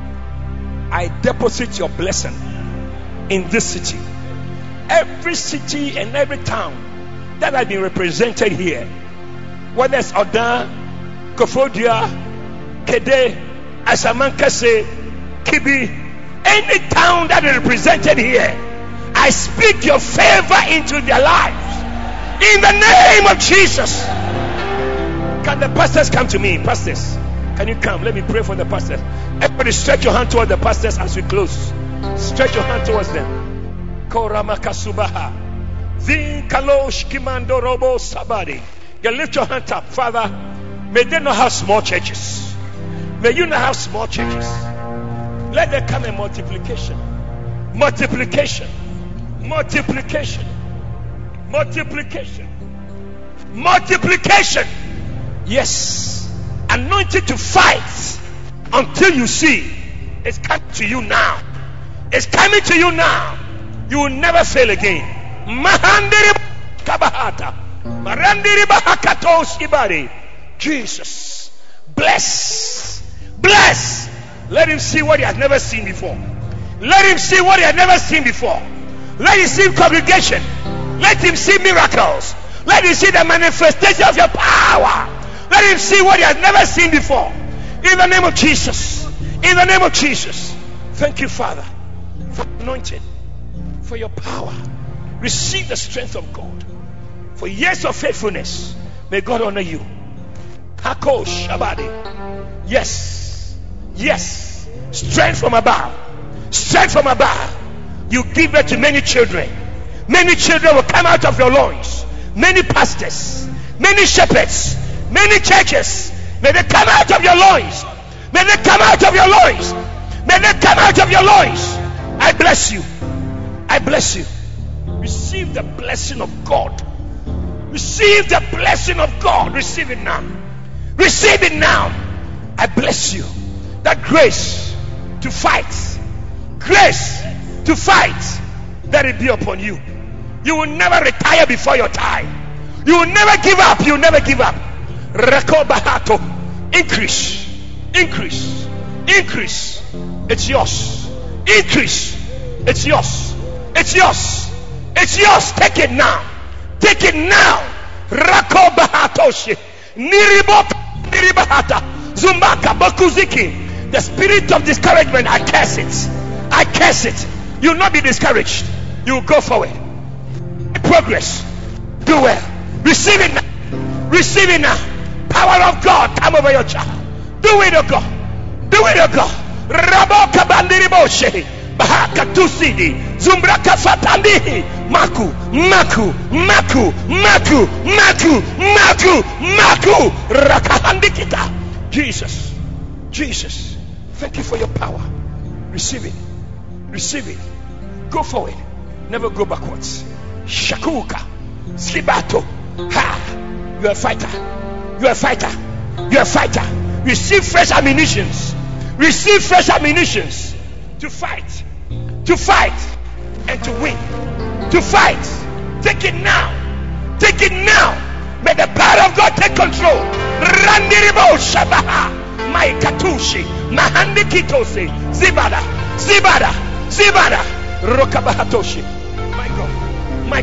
I deposit your blessing in this city. Every city and every town that has been represented here, whether it's Odan, Kofodia, Kede, Asamankase, Kibi, any town that is represented here, I speak your favor into their lives. In the name of Jesus. Can the pastors come to me? Pastors, can you come? Let me pray for the pastors. Everybody stretch your hand towards the pastors as we close. Stretch your hand towards them. Koramakasubaha. Vinkalosh Kimando Robo Sabadi. You lift your hand up. Father, may they not have small churches. May you not have small churches. Let there come a multiplication. Multiplication. Multiplication. Multiplication. Multiplication. Yes. Anointed to fight until you see. It's coming to you now. It's coming to you now. You will never fail again. Mahandiri kabahata. Marandiri bahakatos ibari. Jesus. Bless. Bless. Let him see what he has never seen before. Let him see what he has never seen before. Let him see congregation. Let him see miracles. Let him see the manifestation of your power. Let him see what he has never seen before. In the name of Jesus. In the name of Jesus. Thank you, Father, for anointing, for your power. Receive the strength of God. For years of faithfulness, may God honor you. Hako Shabadi. Yes. Yes. Strength from above. Strength from above. You give birth to many children. Many children will come out of your loins. Many pastors, many shepherds, many churches. May they come out of your loins. May they come out of your loins. May they come out of your loins. I bless you. I bless you. Receive the blessing of God. Receive the blessing of God. Receive it now. Receive it now. I bless you. That grace to fight. Grace to fight. Let it be upon you. You will never retire before your time. You will never give up. You will never give up. Rekobahato. Increase. Increase. Increase. It's yours. Increase. It's yours. It's yours. It's yours. Take it now. Take it now. Rakobahatoshi. Niribata. Zumbaka Bakuziki. The spirit of discouragement, I curse it. I curse it. You will not be discouraged. You will go forward. Progress. Do well. Receive it now. Receive it now. Power of God, come over your child. Do it, oh God. Do it, oh God. Raboka bandiriboshe. Bahaka tusidi. Zumbraka fatandi. Maku. Rakahandikita. Jesus. Thank you for your power. Receive it. Receive it. Go forward. Never go backwards. Shakuka. Slibato. Ha. You are a fighter. You are a fighter. You are a fighter. Receive fresh ammunitions. Receive fresh ammunitions to fight. To fight and to win. To fight. Take it now. Take it now. May the power of God take control. Randiribo Shabaha. Maikatushi. Mahandikitosi. Zibada. Rokabahatoshi. My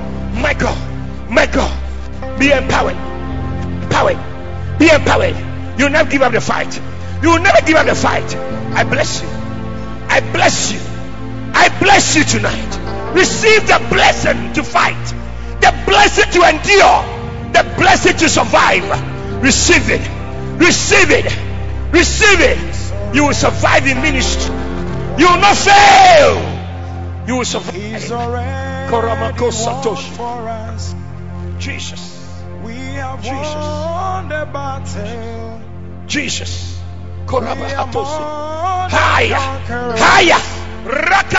God. Be empowered. Be empowered. You will never give up the fight. You will never give up the fight. I bless you. I bless you. I bless you tonight. Receive the blessing to fight, the blessing to endure, the blessing to survive. Receive it. Receive it. Receive it. You will survive in ministry. You will not fail. You will survive. He's already Koramakosatoshi. won for us. Jesus. We have Jesus. won the battle. Jesus. We are Korabahatosi. more than Higher. conquerors. Higher. Raka.